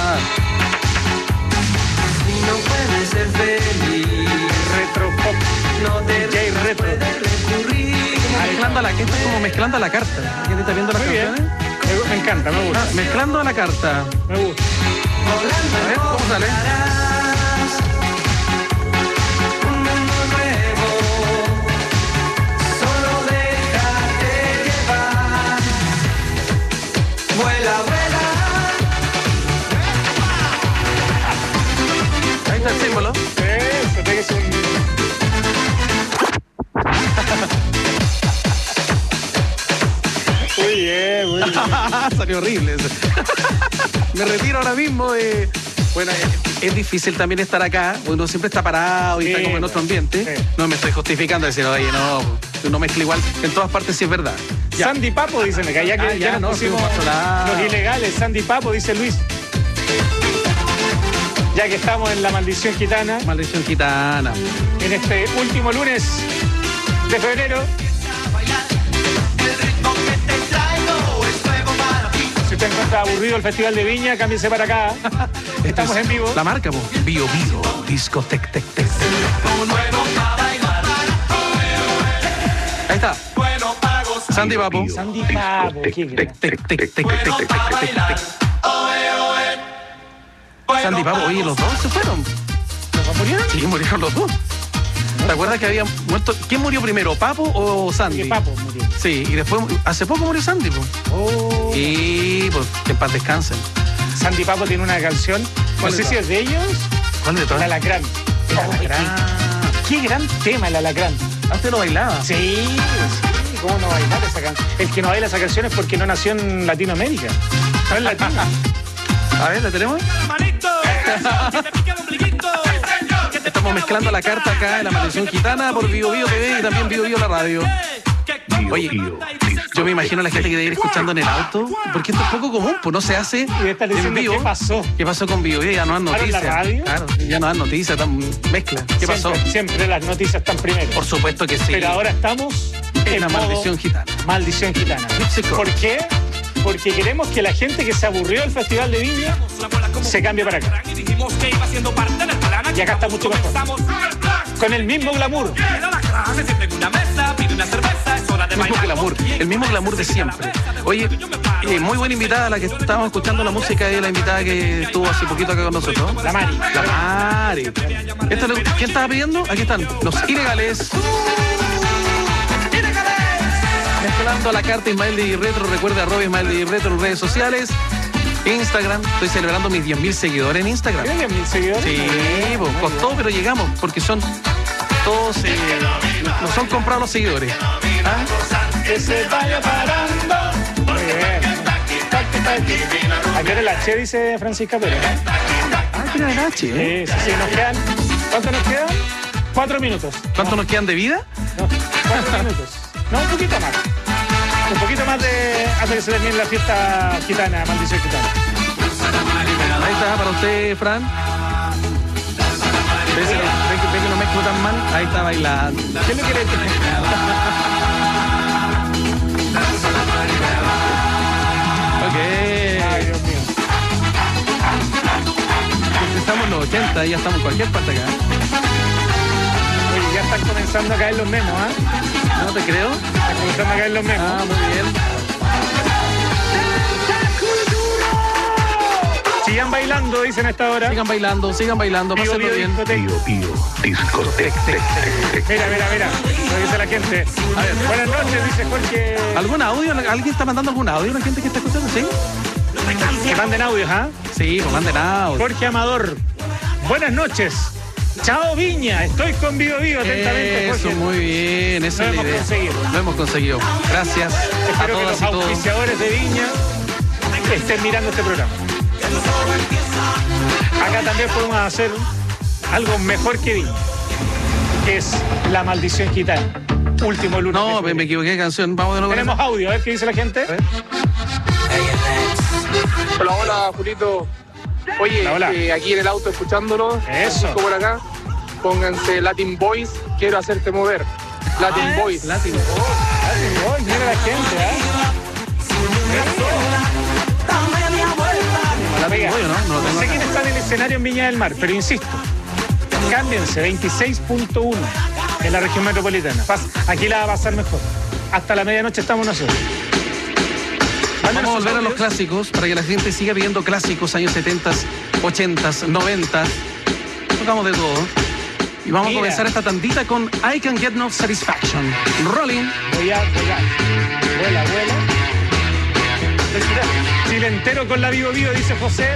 L: No puedes ser feliz.
M: Retro Pop.
L: No te
M: DJ Retro.
N: Mezclando la, esto es como mezclando a la carta. ¿Quién está viendo las canciones?
M: Me encanta, me gusta.
N: Mezclando a la carta.
M: Me gusta.
N: A ver, ¿cómo sale?
L: Un mundo nuevo. Solo déjate llevar. Vuela, vuela.
N: Ahí está el símbolo.
M: Eso, tiene que ser un... Muy bien, muy bien.
N: Salió horrible eso. Me retiro ahora mismo. Bueno, es difícil también estar acá. Uno siempre está parado y está como en otro ambiente. Sí. No me estoy justificando, decir, oye, no, uno mezcla igual. En todas partes sí es verdad.
M: Ya. Sandy Papo, dicen acá. Ya que ya nos pusimos los ilegales. Sandy Papo, dice Luis. Ya que estamos en la maldición gitana.
N: Maldición gitana.
M: En este último lunes de febrero. Si usted encuentra aburrido el Festival de Viña, cámbiese para acá. Estamos en vivo.
N: La marca, po. Bio Bio, disco tec tec tec. Ahí está. Sandy Papo.
M: Sandy Papo.
N: Tec tec tec tec tec tec. Sandy Papo, oye, los dos se fueron.
M: ¿Los dos murieron?
N: Sí, murieron los dos. ¿Te acuerdas que había muerto? ¿Quién murió primero, Papo o Sandy?
M: Papo murió.
N: Sí, y después, hace poco murió Sandy, pues.
M: Oh.
N: Y pues, que en paz descansen.
M: Sandy Papo tiene una canción, no sé si es de ellos.
N: ¿Cuál de todas?
M: El Alacrán. El Alacrán. Qué gran tema el Alacrán.
N: Antes no bailaba.
M: Sí, ¿cómo no bailar esa canción? El que no baila esa canción es porque no nació en Latinoamérica. No es latina.
N: A ver, ¿la tenemos? Estamos mezclando la carta acá en la Maldición Gitana por Bio Bio TV y también Bio Bio la radio. Oye, yo me imagino a la gente que debe ir escuchando en el auto, porque esto es poco común, pues no se hace en vivo.
M: ¿Qué pasó?
N: ¿Qué pasó con Bio Bio? Ya no dan noticias.
M: ¿La radio?
N: Claro, ya no dan noticias, mezcla. ¿Qué pasó?
M: Siempre las noticias están primero.
N: Por supuesto que sí.
M: Pero ahora estamos
N: en la Maldición Gitana.
M: Maldición Gitana. ¿Por qué? Porque queremos que la gente que se aburrió del Festival de Viña se cambie para acá. Y acá está mucho mejor. Con el mismo glamour.
N: El mismo glamour de siempre. Oye, muy buena invitada la que estábamos escuchando la música de la invitada que estuvo hace poquito acá con nosotros.
M: La Mari.
N: La Mari. ¿Quién estaba pidiendo? Aquí están, los ilegales. Mezclando la carta Ismael DJ Retro. Recuerda @Ismael DJ Retro en redes sociales. Instagram, estoy celebrando mis 10.000 seguidores en Instagram.
M: ¿Tienes 10.000 seguidores?
N: Sí, pues, costó, pero llegamos, porque son todos, no son comprados los seguidores.
M: ¿Ah? Que se vaya parando. Muy bien. ¿A qué hora la Che dice Francisca Pérez?
N: ir a la noche,
M: Sí, nos quedan... ¿Cuánto nos quedan? 4 minutos.
N: ¿Cuánto nos quedan de vida?
M: No, 4 minutos. No, un poquito más. Un poquito más hasta que se termine la fiesta gitana, maldición gitana.
N: Ahí está, para usted, Fran. ¿Ve que no mezclo tan mal? Ahí está bailando.
M: ¿Qué es lo que le
N: Ok.
M: Ay, Dios mío.
N: Estamos en los 80, ya estamos en cualquier parte acá.
M: Oye, ya están comenzando a caer los memos, ¿ah?
N: No te creo.
M: Están comenzando a caer los memos.
N: Ah, muy bien.
M: Sigan bailando, dicen a esta hora.
N: Sigan bailando, pásenlo bien.
A: Pío, discoteca.
M: Mira. Lo dice la gente.
N: A ver.
M: Buenas noches, dice Jorge.
N: ¿Algún audio? ¿Alguien está mandando algún audio? ¿La gente que está escuchando? ¿Sí?
M: Que manden audios, ¿ah?
N: Sí, pues manden audio.
M: Jorge Amador. Buenas noches. Chao Viña, estoy con Vivo atentamente, Jorge.
N: Eso, muy bien, esa es la idea. Lo hemos conseguido. Gracias a
M: Espero que
N: todas
M: los
N: y todos.
M: auspiciadores de Viña estén mirando este programa. Acá también podemos hacer algo mejor que Viña, que es La Maldición Gitana. Último lunes.
N: No, me equivoqué de canción. Vamos de nuevo.
M: Tenemos audio, a ver qué dice la gente.
P: Hola, Julito. Oye,
M: hola.
P: Aquí en el auto escuchándolo.
M: Eso.
P: Por acá. Pónganse Latin Boys, quiero hacerte mover. Latin Boys.
N: Latin Boys,
M: mira la gente, No sé quién está en el escenario en Viña del Mar, pero insisto, cámbiense, 26.1 en la región metropolitana. Aquí la va a pasar mejor. Hasta la medianoche estamos nosotros.
N: Vamos a volver a los clásicos para que la gente siga viendo clásicos años 70, 80, 90. Tocamos de todo. Y vamos a comenzar esta tandita con I Can Get No Satisfaction. Rolling.
M: Vuela. Chile entero con la Vivo, dice José.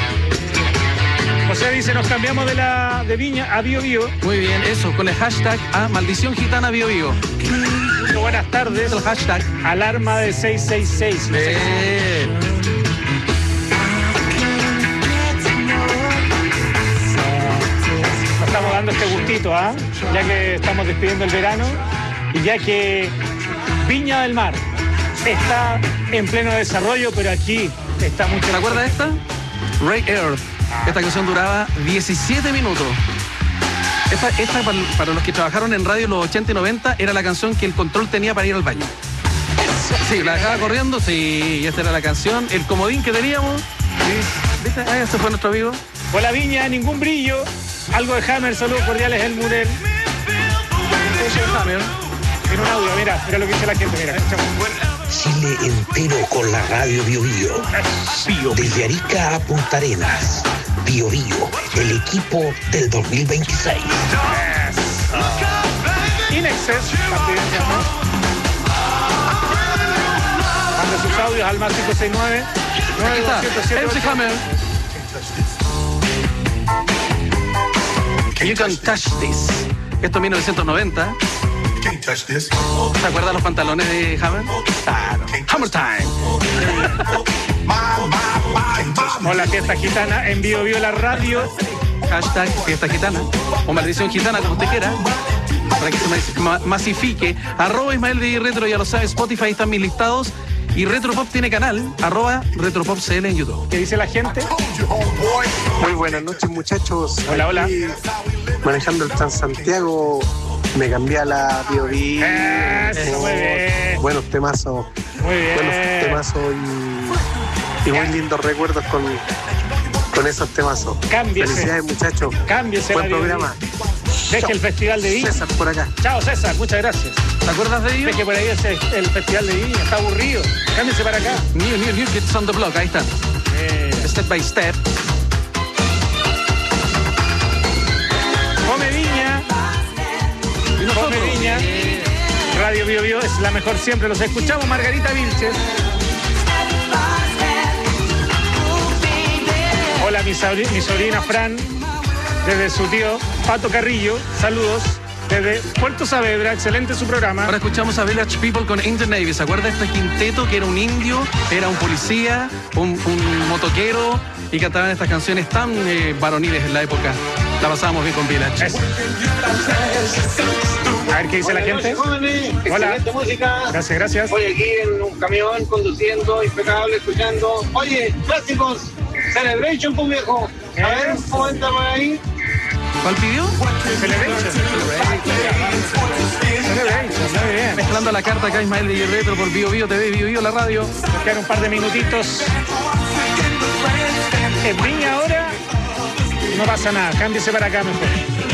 M: José dice, nos cambiamos de Viña a Vivo.
N: Muy bien, eso, con el hashtag a Maldición Gitana Vivo.
M: Buenas tardes.
N: El hashtag
M: alarma de 666. Nos estamos dando este gustito, ya que estamos despidiendo el verano y ya que Viña del Mar está en pleno desarrollo, pero aquí está mucho.
N: ¿Te acuerdas de esta? Ray Earth. Esta canción duraba 17 minutos. Esta para los que trabajaron en radio en los 80 y 90 era la canción que el control tenía para ir al baño. Sí, la dejaba corriendo, sí, y esta era la canción, el comodín que teníamos. ¿Viste? Ah, ese fue nuestro amigo.
M: Hola Viña, ningún brillo. Algo de Hammer, saludos cordiales, el Murel.
N: Hammer.
M: En un audio, mira lo que dice la gente, mira, escuchamos.
Q: Chile entero con la radio Bio. Desde Arica a Punta Arenas. Bio, el equipo del 2026.
M: Inexcess, manda sus audios al más 569
N: MC Hammer. You Can Touch This. Esto es 1990. ¿Se acuerdan los pantalones de Hammer? Claro. Hammer Time.
M: Hola, Fiesta Gitana, en Bio la radio.
N: Hashtag Fiesta Gitana o Maldición Gitana, como usted quiera, para que se masifique. @Ismael de Retro, ya lo sabe, Spotify están mis listados. Y Retropop tiene canal, @RetropopCL en YouTube.
M: ¿Qué dice la gente?
R: Muy buenas noches, muchachos.
M: Hola.
R: Aquí, manejando el Transantiago, me cambié a la Bio.
M: Eso, muy bien.
R: Buenos temazos.
M: Muy bien.
R: Buenos temazos y muy lindos recuerdos con esos temazos.
M: Cámbiese.
R: Felicidades, muchachos.
M: Cámbiese.
R: Buen programa.
M: Deje el Festival de Viña.
R: César por acá.
M: Chao, César, muchas gracias.
N: ¿Te acuerdas de ellos?
M: Deje por ahí el Festival de Viña, está aburrido. Cámbiese para acá.
N: New Kids on the Block, ahí están. Step by step.
M: Come Viña. Come Viña. Radio Bio es la mejor siempre. Los escuchamos, Margarita Vilches. Hola, mi sobrina Fran, desde su tío Pato Carrillo. Saludos. Desde Puerto Saavedra, excelente su programa.
N: Ahora escuchamos a Village People con In the Navy. ¿Se acuerda de este quinteto que era un indio, era un policía, un motoquero y cantaban estas canciones tan varoniles en la época. La pasábamos bien con Village.
M: A ver qué dice la gente.
S: Jóvenes,
M: hola.
S: excelente música.
M: Gracias, gracias.
S: Estoy aquí en un camión conduciendo, impecable, escuchando. Oye, clásicos, Celebration, pues viejo. A ver, comenta por ahí.
N: ¿Cuál pidió?
M: Celebration, muy bien.
N: Mezclando la carta acá Ismael de Retro por Bio Bio TV, Bio Bio la radio.
M: Nos quedan un par de minutitos. En Viña ahora no pasa nada, cámbiese para acá mejor.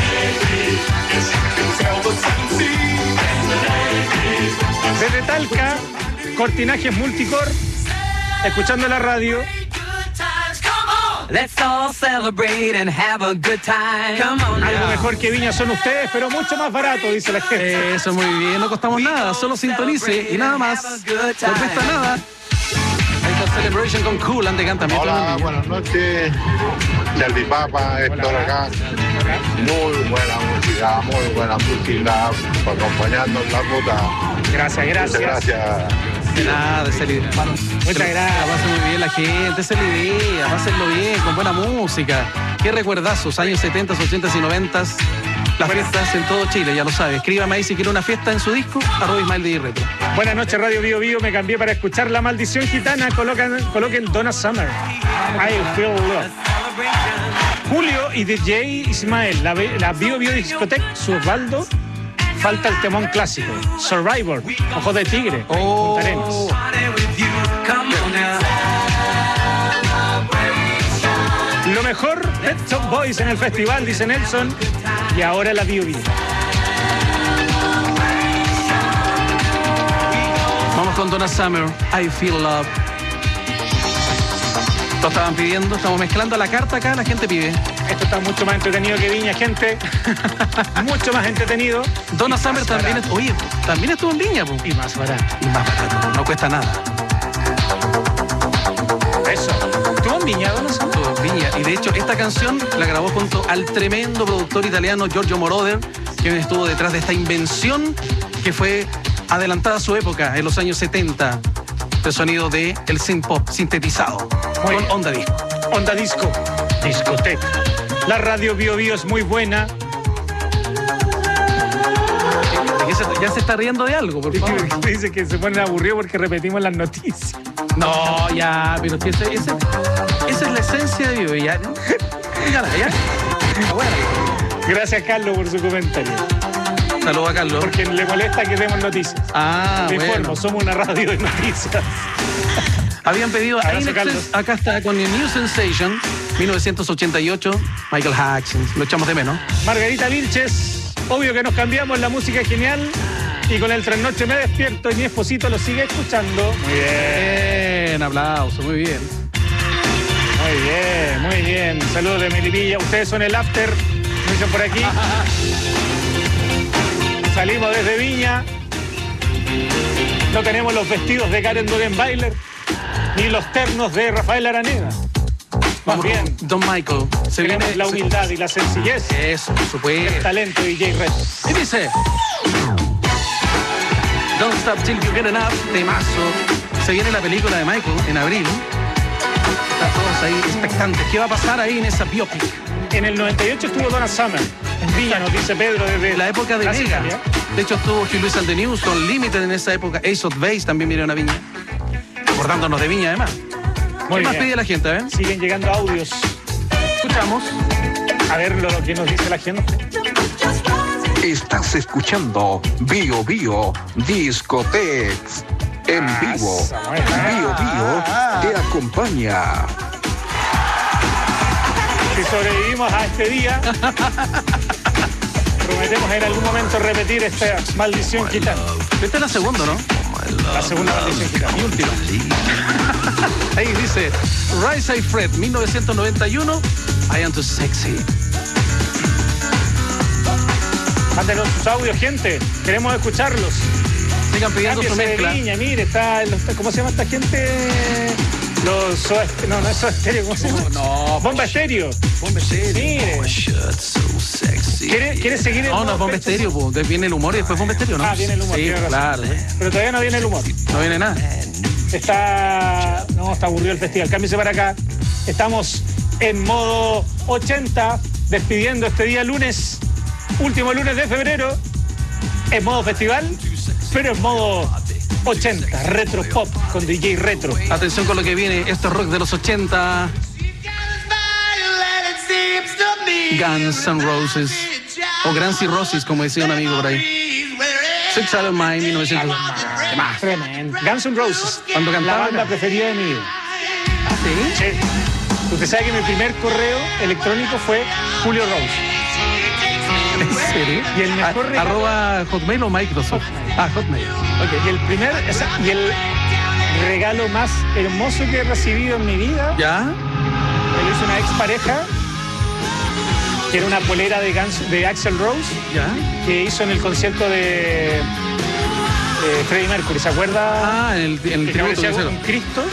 M: Desde Talca, cortinajes multicore, escuchando la radio.
L: Let's all celebrate and have a good time. Come on.
M: Algo mejor que Viña son ustedes, pero mucho más barato, dice la gente.
N: Eso, muy bien, no costamos nada, solo sintonice y nada más. No cuesta nada. Ahí está Celebration con Cool, ante canta.
T: Hola, buenas noches. Charlie Papa, Héctor acá. Muy buena música, acompañando la ruta.
M: Gracias, gracias.
T: Muchas gracias.
N: De nada, esa es la idea.
M: Muchas gracias.
N: Va a ser muy bien la gente, esa es la idea, va a hacerlo bien, con buena música. Qué recuerdazos, años 70, 80 y 90. Las fiestas en todo Chile, ya lo sabe. Escríbame ahí si quiere una fiesta en su disco, @Ismael de Retro.
M: Buenas noches, Radio Bio Bio. Me cambié para escuchar La Maldición Gitana. Coloquen Donna Summer. I Feel Love. Julio y DJ Ismael. La Bio Bio Discotec, su Osvaldo. Falta el temón clásico. Survivor. Ojos de Tigre.
N: Oh.
M: Punta Arenas. Lo mejor, Pet Shop Boys en el festival, dice Nelson. Y ahora la Bio Bio.
N: Vamos con Donna Summer, I Feel Love. Lo estaban pidiendo, estamos mezclando la carta acá, la gente pide.
M: Esto está mucho más entretenido que Viña, gente. Mucho más entretenido.
N: Donna Summer también, también estuvo en Viña, po.
M: Y más barato.
N: Y más barato, no cuesta nada.
M: Eso. ¿Estuvo en Viña, Donna Summer?
N: Estuvo en Viña. Y de hecho, esta canción la grabó junto al tremendo productor italiano Giorgio Moroder, quien estuvo detrás de esta invención que fue adelantada a su época, en los años 70. El sonido de el synth pop sintetizado con Onda Disco.
M: Onda Disco, discoteca. La radio Bio Bio es muy buena.
N: Ya se está riendo de algo, por favor.
M: Dice que se ponen aburridos porque repetimos las noticias.
N: No, ya, pero que esa es la esencia de Bio. Ya. Bueno.
M: Gracias, Carlos, por su comentario.
N: Saludos a Carlos.
M: Porque le molesta que demos noticias.
N: Bueno.
M: Informo, somos una radio de noticias.
N: Habían pedido a Inexcess, acá está con el New Sensation, 1988, Michael Jackson, lo echamos de menos.
M: Margarita Vilches, obvio que nos cambiamos, la música es genial. Y con el trasnoche me despierto y mi esposito lo sigue escuchando. Muy bien.
N: Aplauso, muy bien.
M: Muy bien, muy bien. Saludos de Melipilla. Ustedes son el after, me dicen por aquí. Salimos desde Viña. No tenemos los vestidos de Karen Dogenbailer ni los ternos de Rafael Araneda. Vamos bien.
N: Don Michael. Se viene
M: la humildad y la sencillez.
N: Eso, por supuesto.
M: El talento de DJ Red.
N: Y dice: Don't Stop Till You Get Enough, temazo. Se viene la película de Michael en abril. Están todos ahí expectantes. ¿Qué va a pasar ahí en esa biopic?
M: En el 98 estuvo Donna Summer. En Viña, nos dice Pedro, desde
N: la época de Vega. De hecho, estuvo Hugh Lewis and the News con Limited en esa época. Ace of Base también vinieron a Viña. Acordándonos de Viña, además. ¿Qué más pide la gente,
M: Siguen llegando audios.
N: Escuchamos.
M: A ver lo que nos dice la gente.
I: Estás escuchando Bio Bio Discotex. En vivo. Bio Bio te acompaña.
M: Si sobrevivimos a este día, prometemos en algún momento repetir esta maldición gitana.
N: Esta es la segunda, ¿no?
M: La segunda maldición gitana.
N: Y última. Ahí dice Rise I Fred, 1991. I Am Too Sexy.
M: Mándenos sus audios, gente. Queremos escucharlos.
N: Sigan pidiendo su mezcla.
M: Viña, mire, ¿cómo se llama esta gente? No es Soda Stereo, ¿cómo se llama?
N: No,
M: Bomba Estéreo.
N: Bomba Estéreo.
M: Mire. ¿Quiere seguir el
N: No, Bomba Estéreo, pues. Viene el humor y después Bomba Estéreo, ¿no?
M: Ah, viene el humor.
N: Sí, claro.
M: Pero todavía no viene el humor.
N: No viene nada.
M: Está aburrido el festival. Cámbiese para acá. Estamos en modo 80, despidiendo este día lunes, último lunes de febrero, en modo festival, pero en modo 80, retro pop con DJ Retro.
N: Atención con lo que viene, esto es rock de los 80. Guns N' Roses, o Guns N' Roses, como decía un amigo por ahí. Six Child of Mine, 1900.
M: Tremendo. Guns N' Roses,
N: cuando cantaba,
M: la banda preferida de mi vida.
N: ¿Ah, sí?
M: Sí. Usted sabe que mi primer correo electrónico fue Julio Rose.
N: ¿En serio?
M: Y el mejor regalo...
N: ¿Hotmail o Microsoft? Hotmail.
M: Okay. Y el regalo más hermoso que he recibido en mi vida,
N: ¿ya?
M: Me lo hizo una expareja, que era una polera de Axl Rose,
N: ¿ya? Que
M: hizo en el concierto de Freddie Mercury, ¿se acuerda?
N: El tributo de
M: un Cristo.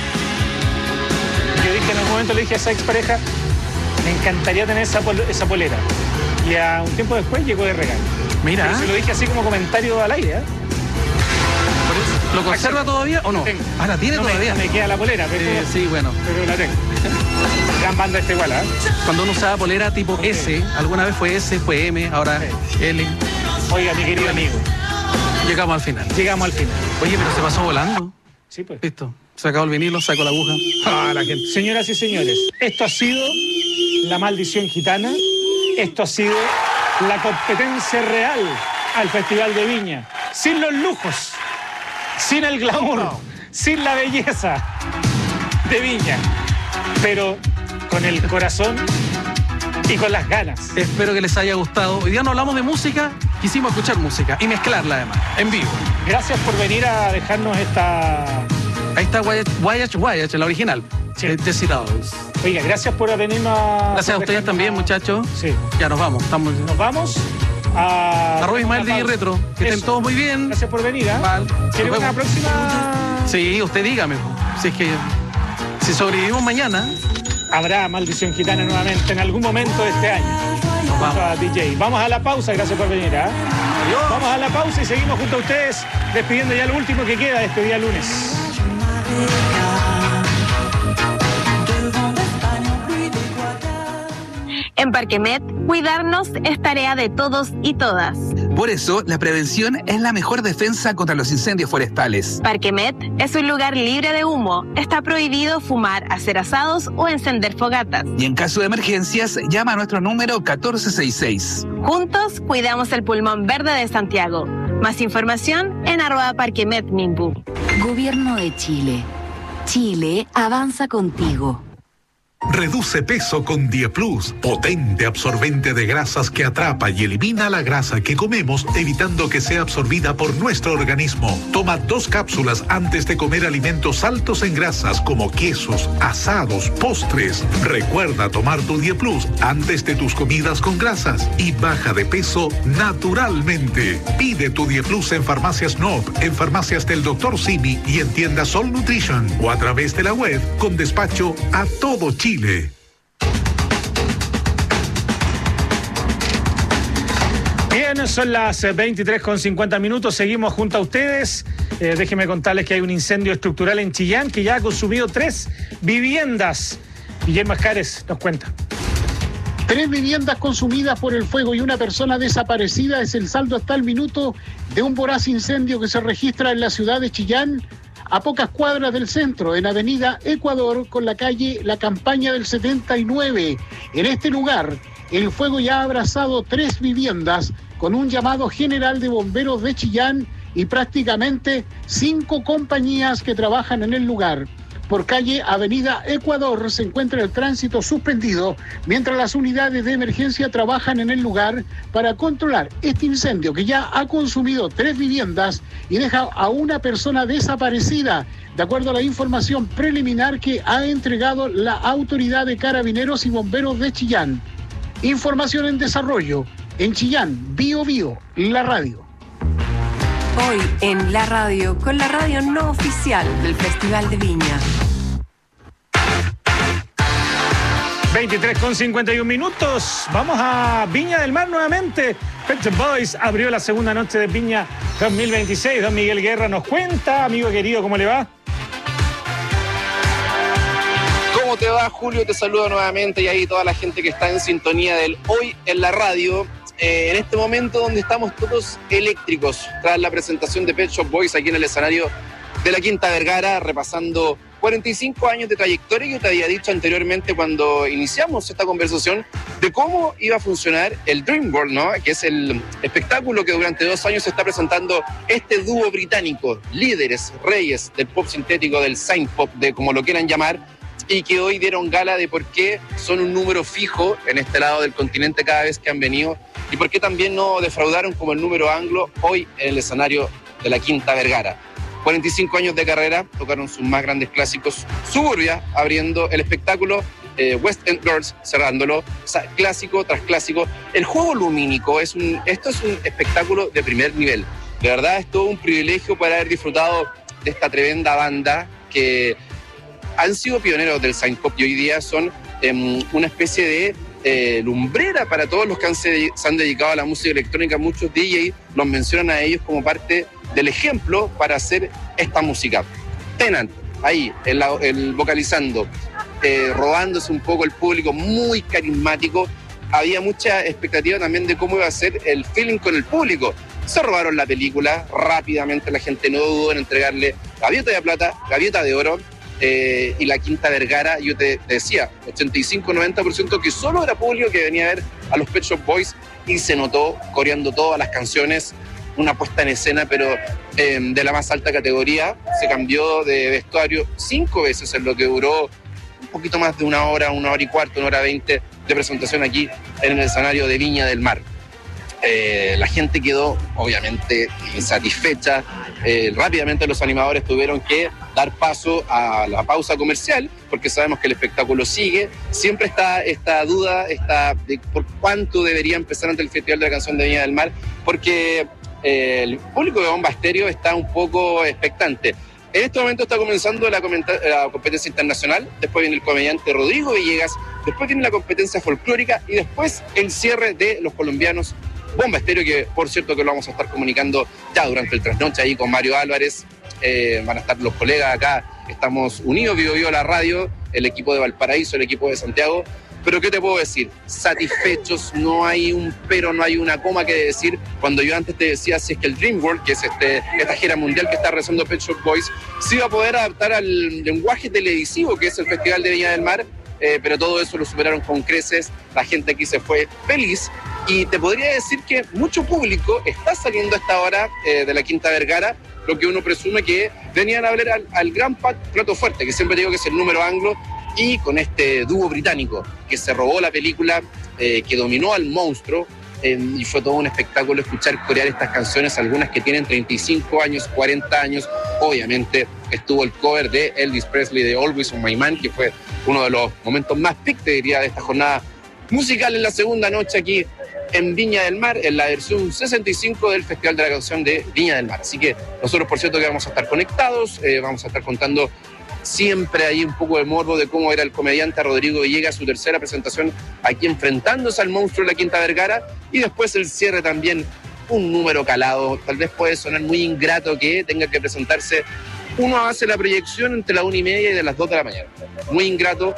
M: Yo dije, en un momento le dije a esa expareja, me encantaría tener esa polera. Y a un tiempo después llegó de regalo.
N: Mira.
M: Pero se lo dije así como comentario al aire, ¿eh?
N: ¿Lo conserva todavía o no? Ah, ¿la tiene todavía?
M: Me queda la polera, pero
N: sí, bueno.
M: Pero la tengo. Gran banda esta igual, ¿eh?
N: Cuando uno usaba polera tipo S, alguna vez fue S, fue M, ahora L.
M: Oiga, mi querido amigo.
N: Llegamos al final. Oye, pero se pasó volando.
M: Sí, pues.
N: Listo. Sacado el vinilo, saco la aguja.
M: La gente. Señoras y señores, esto ha sido La Maldición Gitana. Esto ha sido la competencia real al Festival de Viña. Sin los lujos, sin el glamour, sin la belleza de Viña, pero con el corazón y con las ganas.
N: Espero que les haya gustado. Hoy día no hablamos de música, quisimos escuchar música y mezclarla además, en vivo.
M: Gracias por venir a dejarnos esta...
N: Ahí está Wyatt, la original. Sí. Jesse Dawes.
M: Oiga, gracias por venirnos a...
N: Gracias a ustedes también, muchachos.
M: Sí.
N: Ya nos vamos.
M: Nos vamos a...
N: Arroba Ismael DJ Retro. Que estén todos muy bien.
M: Gracias por venir, ¿eh? ¿Quiere una próxima...?
N: Sí, usted dígame. Si es que... Si sobrevivimos mañana...
M: Habrá Maldición Gitana nuevamente en algún momento de este año. Nos vamos a DJ. Vamos a la pausa, gracias por venir, ¿eh? Adiós. Vamos a la pausa y seguimos junto a ustedes despidiendo ya lo último que queda de este día lunes.
J: En Parquemet, cuidarnos es tarea de todos y todas.
I: Por eso, la prevención es la mejor defensa contra los incendios forestales.
J: Parquemet es un lugar libre de humo. Está prohibido fumar, hacer asados o encender fogatas.
I: Y en caso de emergencias, llama a nuestro número 1466.
J: Juntos, cuidamos el pulmón verde de Santiago. Más información en @parquemetminbu.
K: Gobierno de Chile. Chile avanza contigo.
A: Reduce peso con Dieplus, potente absorbente de grasas que atrapa y elimina la grasa que comemos, evitando que sea absorbida por nuestro organismo. Toma 2 cápsulas antes de comer alimentos altos en grasas como quesos, asados, postres. Recuerda tomar tu Dieplus antes de tus comidas con grasas y baja de peso naturalmente. Pide tu Dieplus en Farmacias Nob, en Farmacias del Dr. Simi y en tiendas Sol Nutrition o a través de la web con despacho a todo Chile.
M: Bien, son las 23:50. Seguimos junto a ustedes. Déjenme contarles que hay un incendio estructural en Chillán que ya ha consumido 3 viviendas. Guillermo Escares nos cuenta.
U: 3 viviendas consumidas por el fuego y una persona desaparecida es el saldo hasta el minuto de un voraz incendio que se registra en la ciudad de Chillán, a pocas cuadras del centro, en Avenida Ecuador, con la calle La Campaña del 79. En este lugar, el fuego ya ha abrazado 3 viviendas, con un llamado general de bomberos de Chillán y prácticamente 5 compañías que trabajan en el lugar. Por calle Avenida Ecuador se encuentra el tránsito suspendido, mientras las unidades de emergencia trabajan en el lugar para controlar este incendio que ya ha consumido 3 viviendas y deja a una persona desaparecida, de acuerdo a la información preliminar que ha entregado la autoridad de Carabineros y Bomberos de Chillán. Información en desarrollo en Chillán, Bio Bio, la radio.
B: Hoy en la radio, con la radio no oficial del Festival de Viña.
M: 23:51. Vamos a Viña del Mar nuevamente. Pet Shop Boys abrió la segunda noche de Viña 2026. Don Miguel Guerra nos cuenta. Amigo querido, ¿cómo le va?
V: ¿Cómo
D: ¿Cómo te va, Julio? Te saludo nuevamente y ahí toda la gente que está en sintonía del Hoy en la Radio. En este momento donde estamos todos eléctricos, tras la presentación de Pet Shop Boys aquí en el escenario de la Quinta Vergara, repasando 45 años de trayectoria. Yo te había dicho anteriormente cuando iniciamos esta conversación de cómo iba a funcionar el Dream World, ¿no? Que es el espectáculo que durante 2 años se está presentando este dúo británico, líderes, reyes del pop sintético, del synth pop, de como lo quieran llamar, y que hoy dieron gala de por qué son un número fijo en este lado del continente cada vez que han venido y por qué también no defraudaron como el número anglo hoy en el escenario de la Quinta Vergara. 45 años de carrera, tocaron sus más grandes clásicos, Suburbia abriendo el espectáculo, West End Girls cerrándolo, o sea, clásico tras clásico. El juego lumínico, esto es un espectáculo de primer nivel. De verdad es todo un privilegio para haber disfrutado de esta tremenda banda que han sido pioneros del synth pop y hoy día son una especie de lumbrera para todos los que se han dedicado a la música electrónica. Muchos DJs los mencionan a ellos como parte del ejemplo para hacer esta música. Tennant, ahí, el vocalizando, robándose un poco el público, muy carismático. Había mucha expectativa también de cómo iba a ser el feeling con el público. Se robaron la película rápidamente, la gente no dudó en entregarle Gaviota de Plata, Gaviota de Oro, y la Quinta Vergara. Yo te decía, 85-90% que solo era público que venía a ver a los Pet Shop Boys y se notó coreando todas las canciones. Una puesta en escena, pero de la más alta categoría. Se cambió de vestuario 5 veces en lo que duró un poquito más de 1 hora, 1 hora y cuarto, 1 hora 20 de presentación aquí en el escenario de Viña del Mar. La gente quedó obviamente insatisfecha. Rápidamente los animadores tuvieron que dar paso a la pausa comercial porque sabemos que el espectáculo sigue. Siempre está esta duda de por cuánto debería empezar ante el Festival de la Canción de Viña del Mar, porque el público de Bomba Estéreo está un poco expectante. En este momento está comenzando la competencia internacional, después viene el comediante Rodrigo Villegas, después viene la competencia folclórica y después el cierre de los colombianos Bomba Estéreo, que por cierto que lo vamos a estar comunicando ya durante el trasnoche ahí con Mario Álvarez. Van a estar los colegas acá, estamos unidos, Vivo la radio, el equipo de Valparaíso, el equipo de Santiago. Pero ¿qué te puedo decir? Satisfechos, no hay un pero, no hay una coma que decir. Cuando yo antes te decía si es que el Dream World, que es esta gira mundial que está realizando Pet Shop Boys, se iba a poder adaptar al lenguaje televisivo que es el Festival de Viña del Mar, pero todo eso lo superaron con creces. La gente aquí se fue feliz y te podría decir que mucho público está saliendo a esta hora de la Quinta Vergara, lo que uno presume que venían a ver al gran plato fuerte, que siempre digo que es el número anglo, y con este dúo británico que se robó la película, que dominó al monstruo, y fue todo un espectáculo escuchar corear estas canciones, algunas que tienen 35 años, 40 años. Obviamente estuvo el cover de Elvis Presley de Always on My Mind, que fue uno de los momentos más pic, te diría, de esta jornada musical en la segunda noche aquí en Viña del Mar, en la versión 65 del Festival de la Canción de Viña del Mar. Así que nosotros, por cierto, que vamos a estar conectados, vamos a estar contando siempre ahí un poco de morbo de cómo era el comediante Rodrigo Villegas, su tercera presentación aquí enfrentándose al monstruo de la Quinta Vergara, y después el cierre también, un número calado. Tal vez puede sonar muy ingrato que tenga que presentarse, uno hace la proyección entre las 1:30 y de las 2 de la mañana. Muy ingrato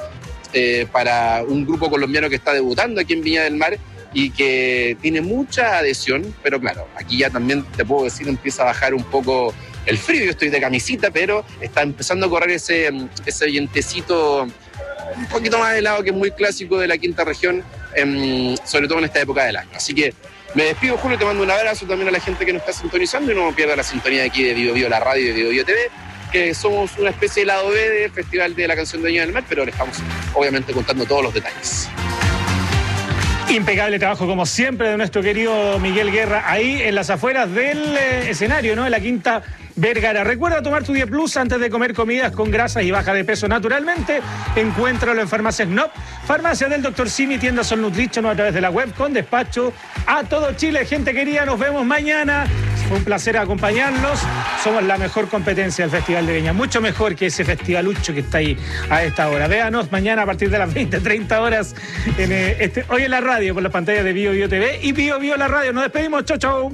D: para un grupo colombiano que está debutando aquí en Viña del Mar y que tiene mucha adhesión, pero claro, aquí ya también te puedo decir, empieza a bajar un poco el frío. Yo estoy de camisita, pero está empezando a correr ese vientecito un poquito más helado, que es muy clásico de la quinta región, sobre todo en esta época del año. Así que me despido, Julio, te mando un abrazo también a la gente que nos está sintonizando y no pierda la sintonía de aquí de Vivo la radio y de Vivo TV, que somos una especie de lado B del Festival de la Canción de Viña del Mar, pero le estamos obviamente contando todos los detalles.
M: Impecable trabajo, como siempre, de nuestro querido Miguel Guerra, ahí en las afueras del escenario, ¿no? En la Quinta Vergara. Recuerda tomar tu 10 Plus antes de comer comidas con grasas y baja de peso naturalmente. Encuéntralo en Farmacias NOP, Farmacia del Dr. Simi, tiendas Sol Nutrition o a través de la web con despacho a todo Chile. Gente querida, nos vemos mañana. Fue un placer acompañarlos. Somos la mejor competencia del Festival de Viña. Mucho mejor que ese festivalucho que está ahí a esta hora. Véanos mañana a partir de las 20:30 horas en hoy en la radio por las pantallas de Vivo TV y Vivo la radio. Nos despedimos. Chau, chau.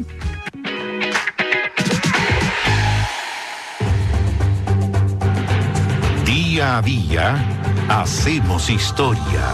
A: Día a día hacemos historia.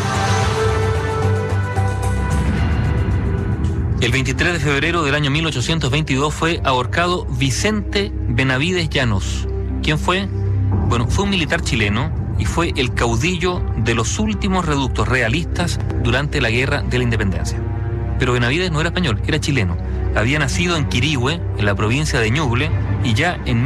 E: El 23 de febrero del año 1822 fue ahorcado Vicente Benavides Llanos. ¿Quién fue? Bueno, fue un militar chileno y fue el caudillo de los últimos reductos realistas durante la Guerra de la Independencia. Pero Benavides no era español, era chileno. Había nacido en Quirihue, en la provincia de Ñuble, y ya en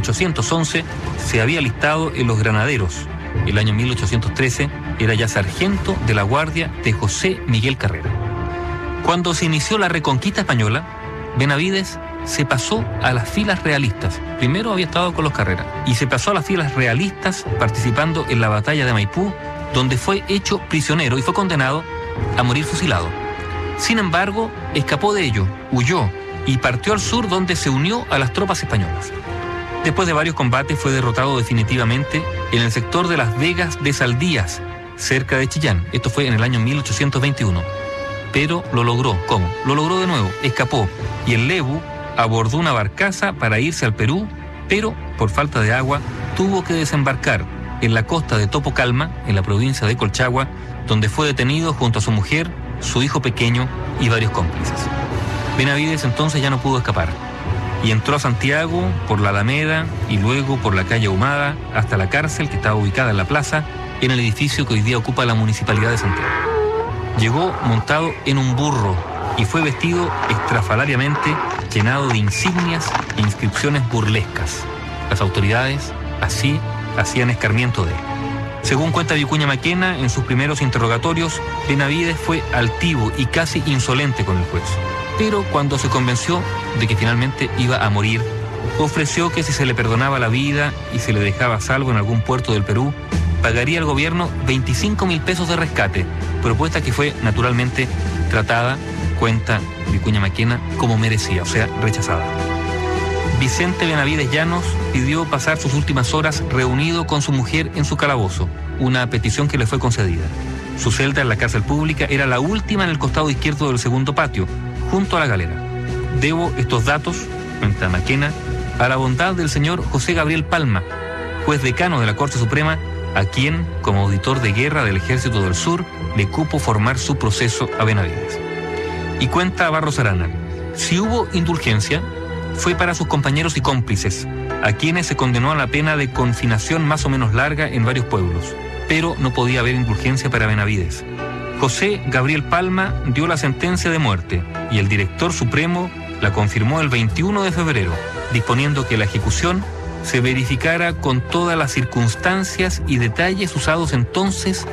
E: 1811 se había alistado en los granaderos. El año 1813 era ya sargento de la guardia de José Miguel Carrera. Cuando se inició la reconquista española, Benavides se pasó a las filas realistas. Primero había estado con los Carrera y se pasó a las filas realistas participando en la batalla de Maipú, donde fue hecho prisionero y fue condenado a morir fusilado. Sin embargo, escapó de ello, huyó y partió al sur, donde se unió a las tropas españolas. Después de varios combates fue derrotado definitivamente en el sector de Las Vegas de Saldías, cerca de Chillán. Esto fue en el año 1821. Pero lo logró. ¿Cómo? Lo logró de nuevo, escapó. Y el Lebu abordó una barcaza para irse al Perú, pero por falta de agua tuvo que desembarcar en la costa de Topocalma, en la provincia de Colchagua, donde fue detenido junto a su mujer, su hijo pequeño y varios cómplices. Benavides entonces ya no pudo escapar y entró a Santiago por la Alameda y luego por la calle Ahumada hasta la cárcel, que estaba ubicada en la plaza, en el edificio que hoy día ocupa la Municipalidad de Santiago. Llegó montado en un burro y fue vestido estrafalariamente, llenado de insignias e inscripciones burlescas. Las autoridades así hacían escarmiento de él. Según cuenta Vicuña Maquena, en sus primeros interrogatorios, Benavides fue altivo y casi insolente con el juez. Pero cuando se convenció de que finalmente iba a morir, ofreció que si se le perdonaba la vida y se le dejaba a salvo en algún puerto del Perú, pagaría al gobierno 25.000 pesos de rescate, propuesta que fue naturalmente tratada, cuenta Vicuña Maquena, como merecía, o sea, rechazada. Vicente Benavides Llanos pidió pasar sus últimas horas reunido con su mujer en su calabozo, una petición que le fue concedida. Su celda en la cárcel pública era la última en el costado izquierdo del segundo patio, junto a la galera. Debo estos datos, cuenta Maquena, a la bondad del señor José Gabriel Palma, juez decano de la Corte Suprema, a quien, como auditor de guerra del Ejército del Sur, le cupo formar su proceso a Benavides. Y cuenta Barros Arana, si hubo indulgencia, fue para sus compañeros y cómplices, a quienes se condenó a la pena de confinación más o menos larga en varios pueblos, pero no podía haber indulgencia para Benavides. José Gabriel Palma dio la sentencia de muerte y el director supremo la confirmó el 21 de febrero, disponiendo que la ejecución se verificara con todas las circunstancias y detalles usados entonces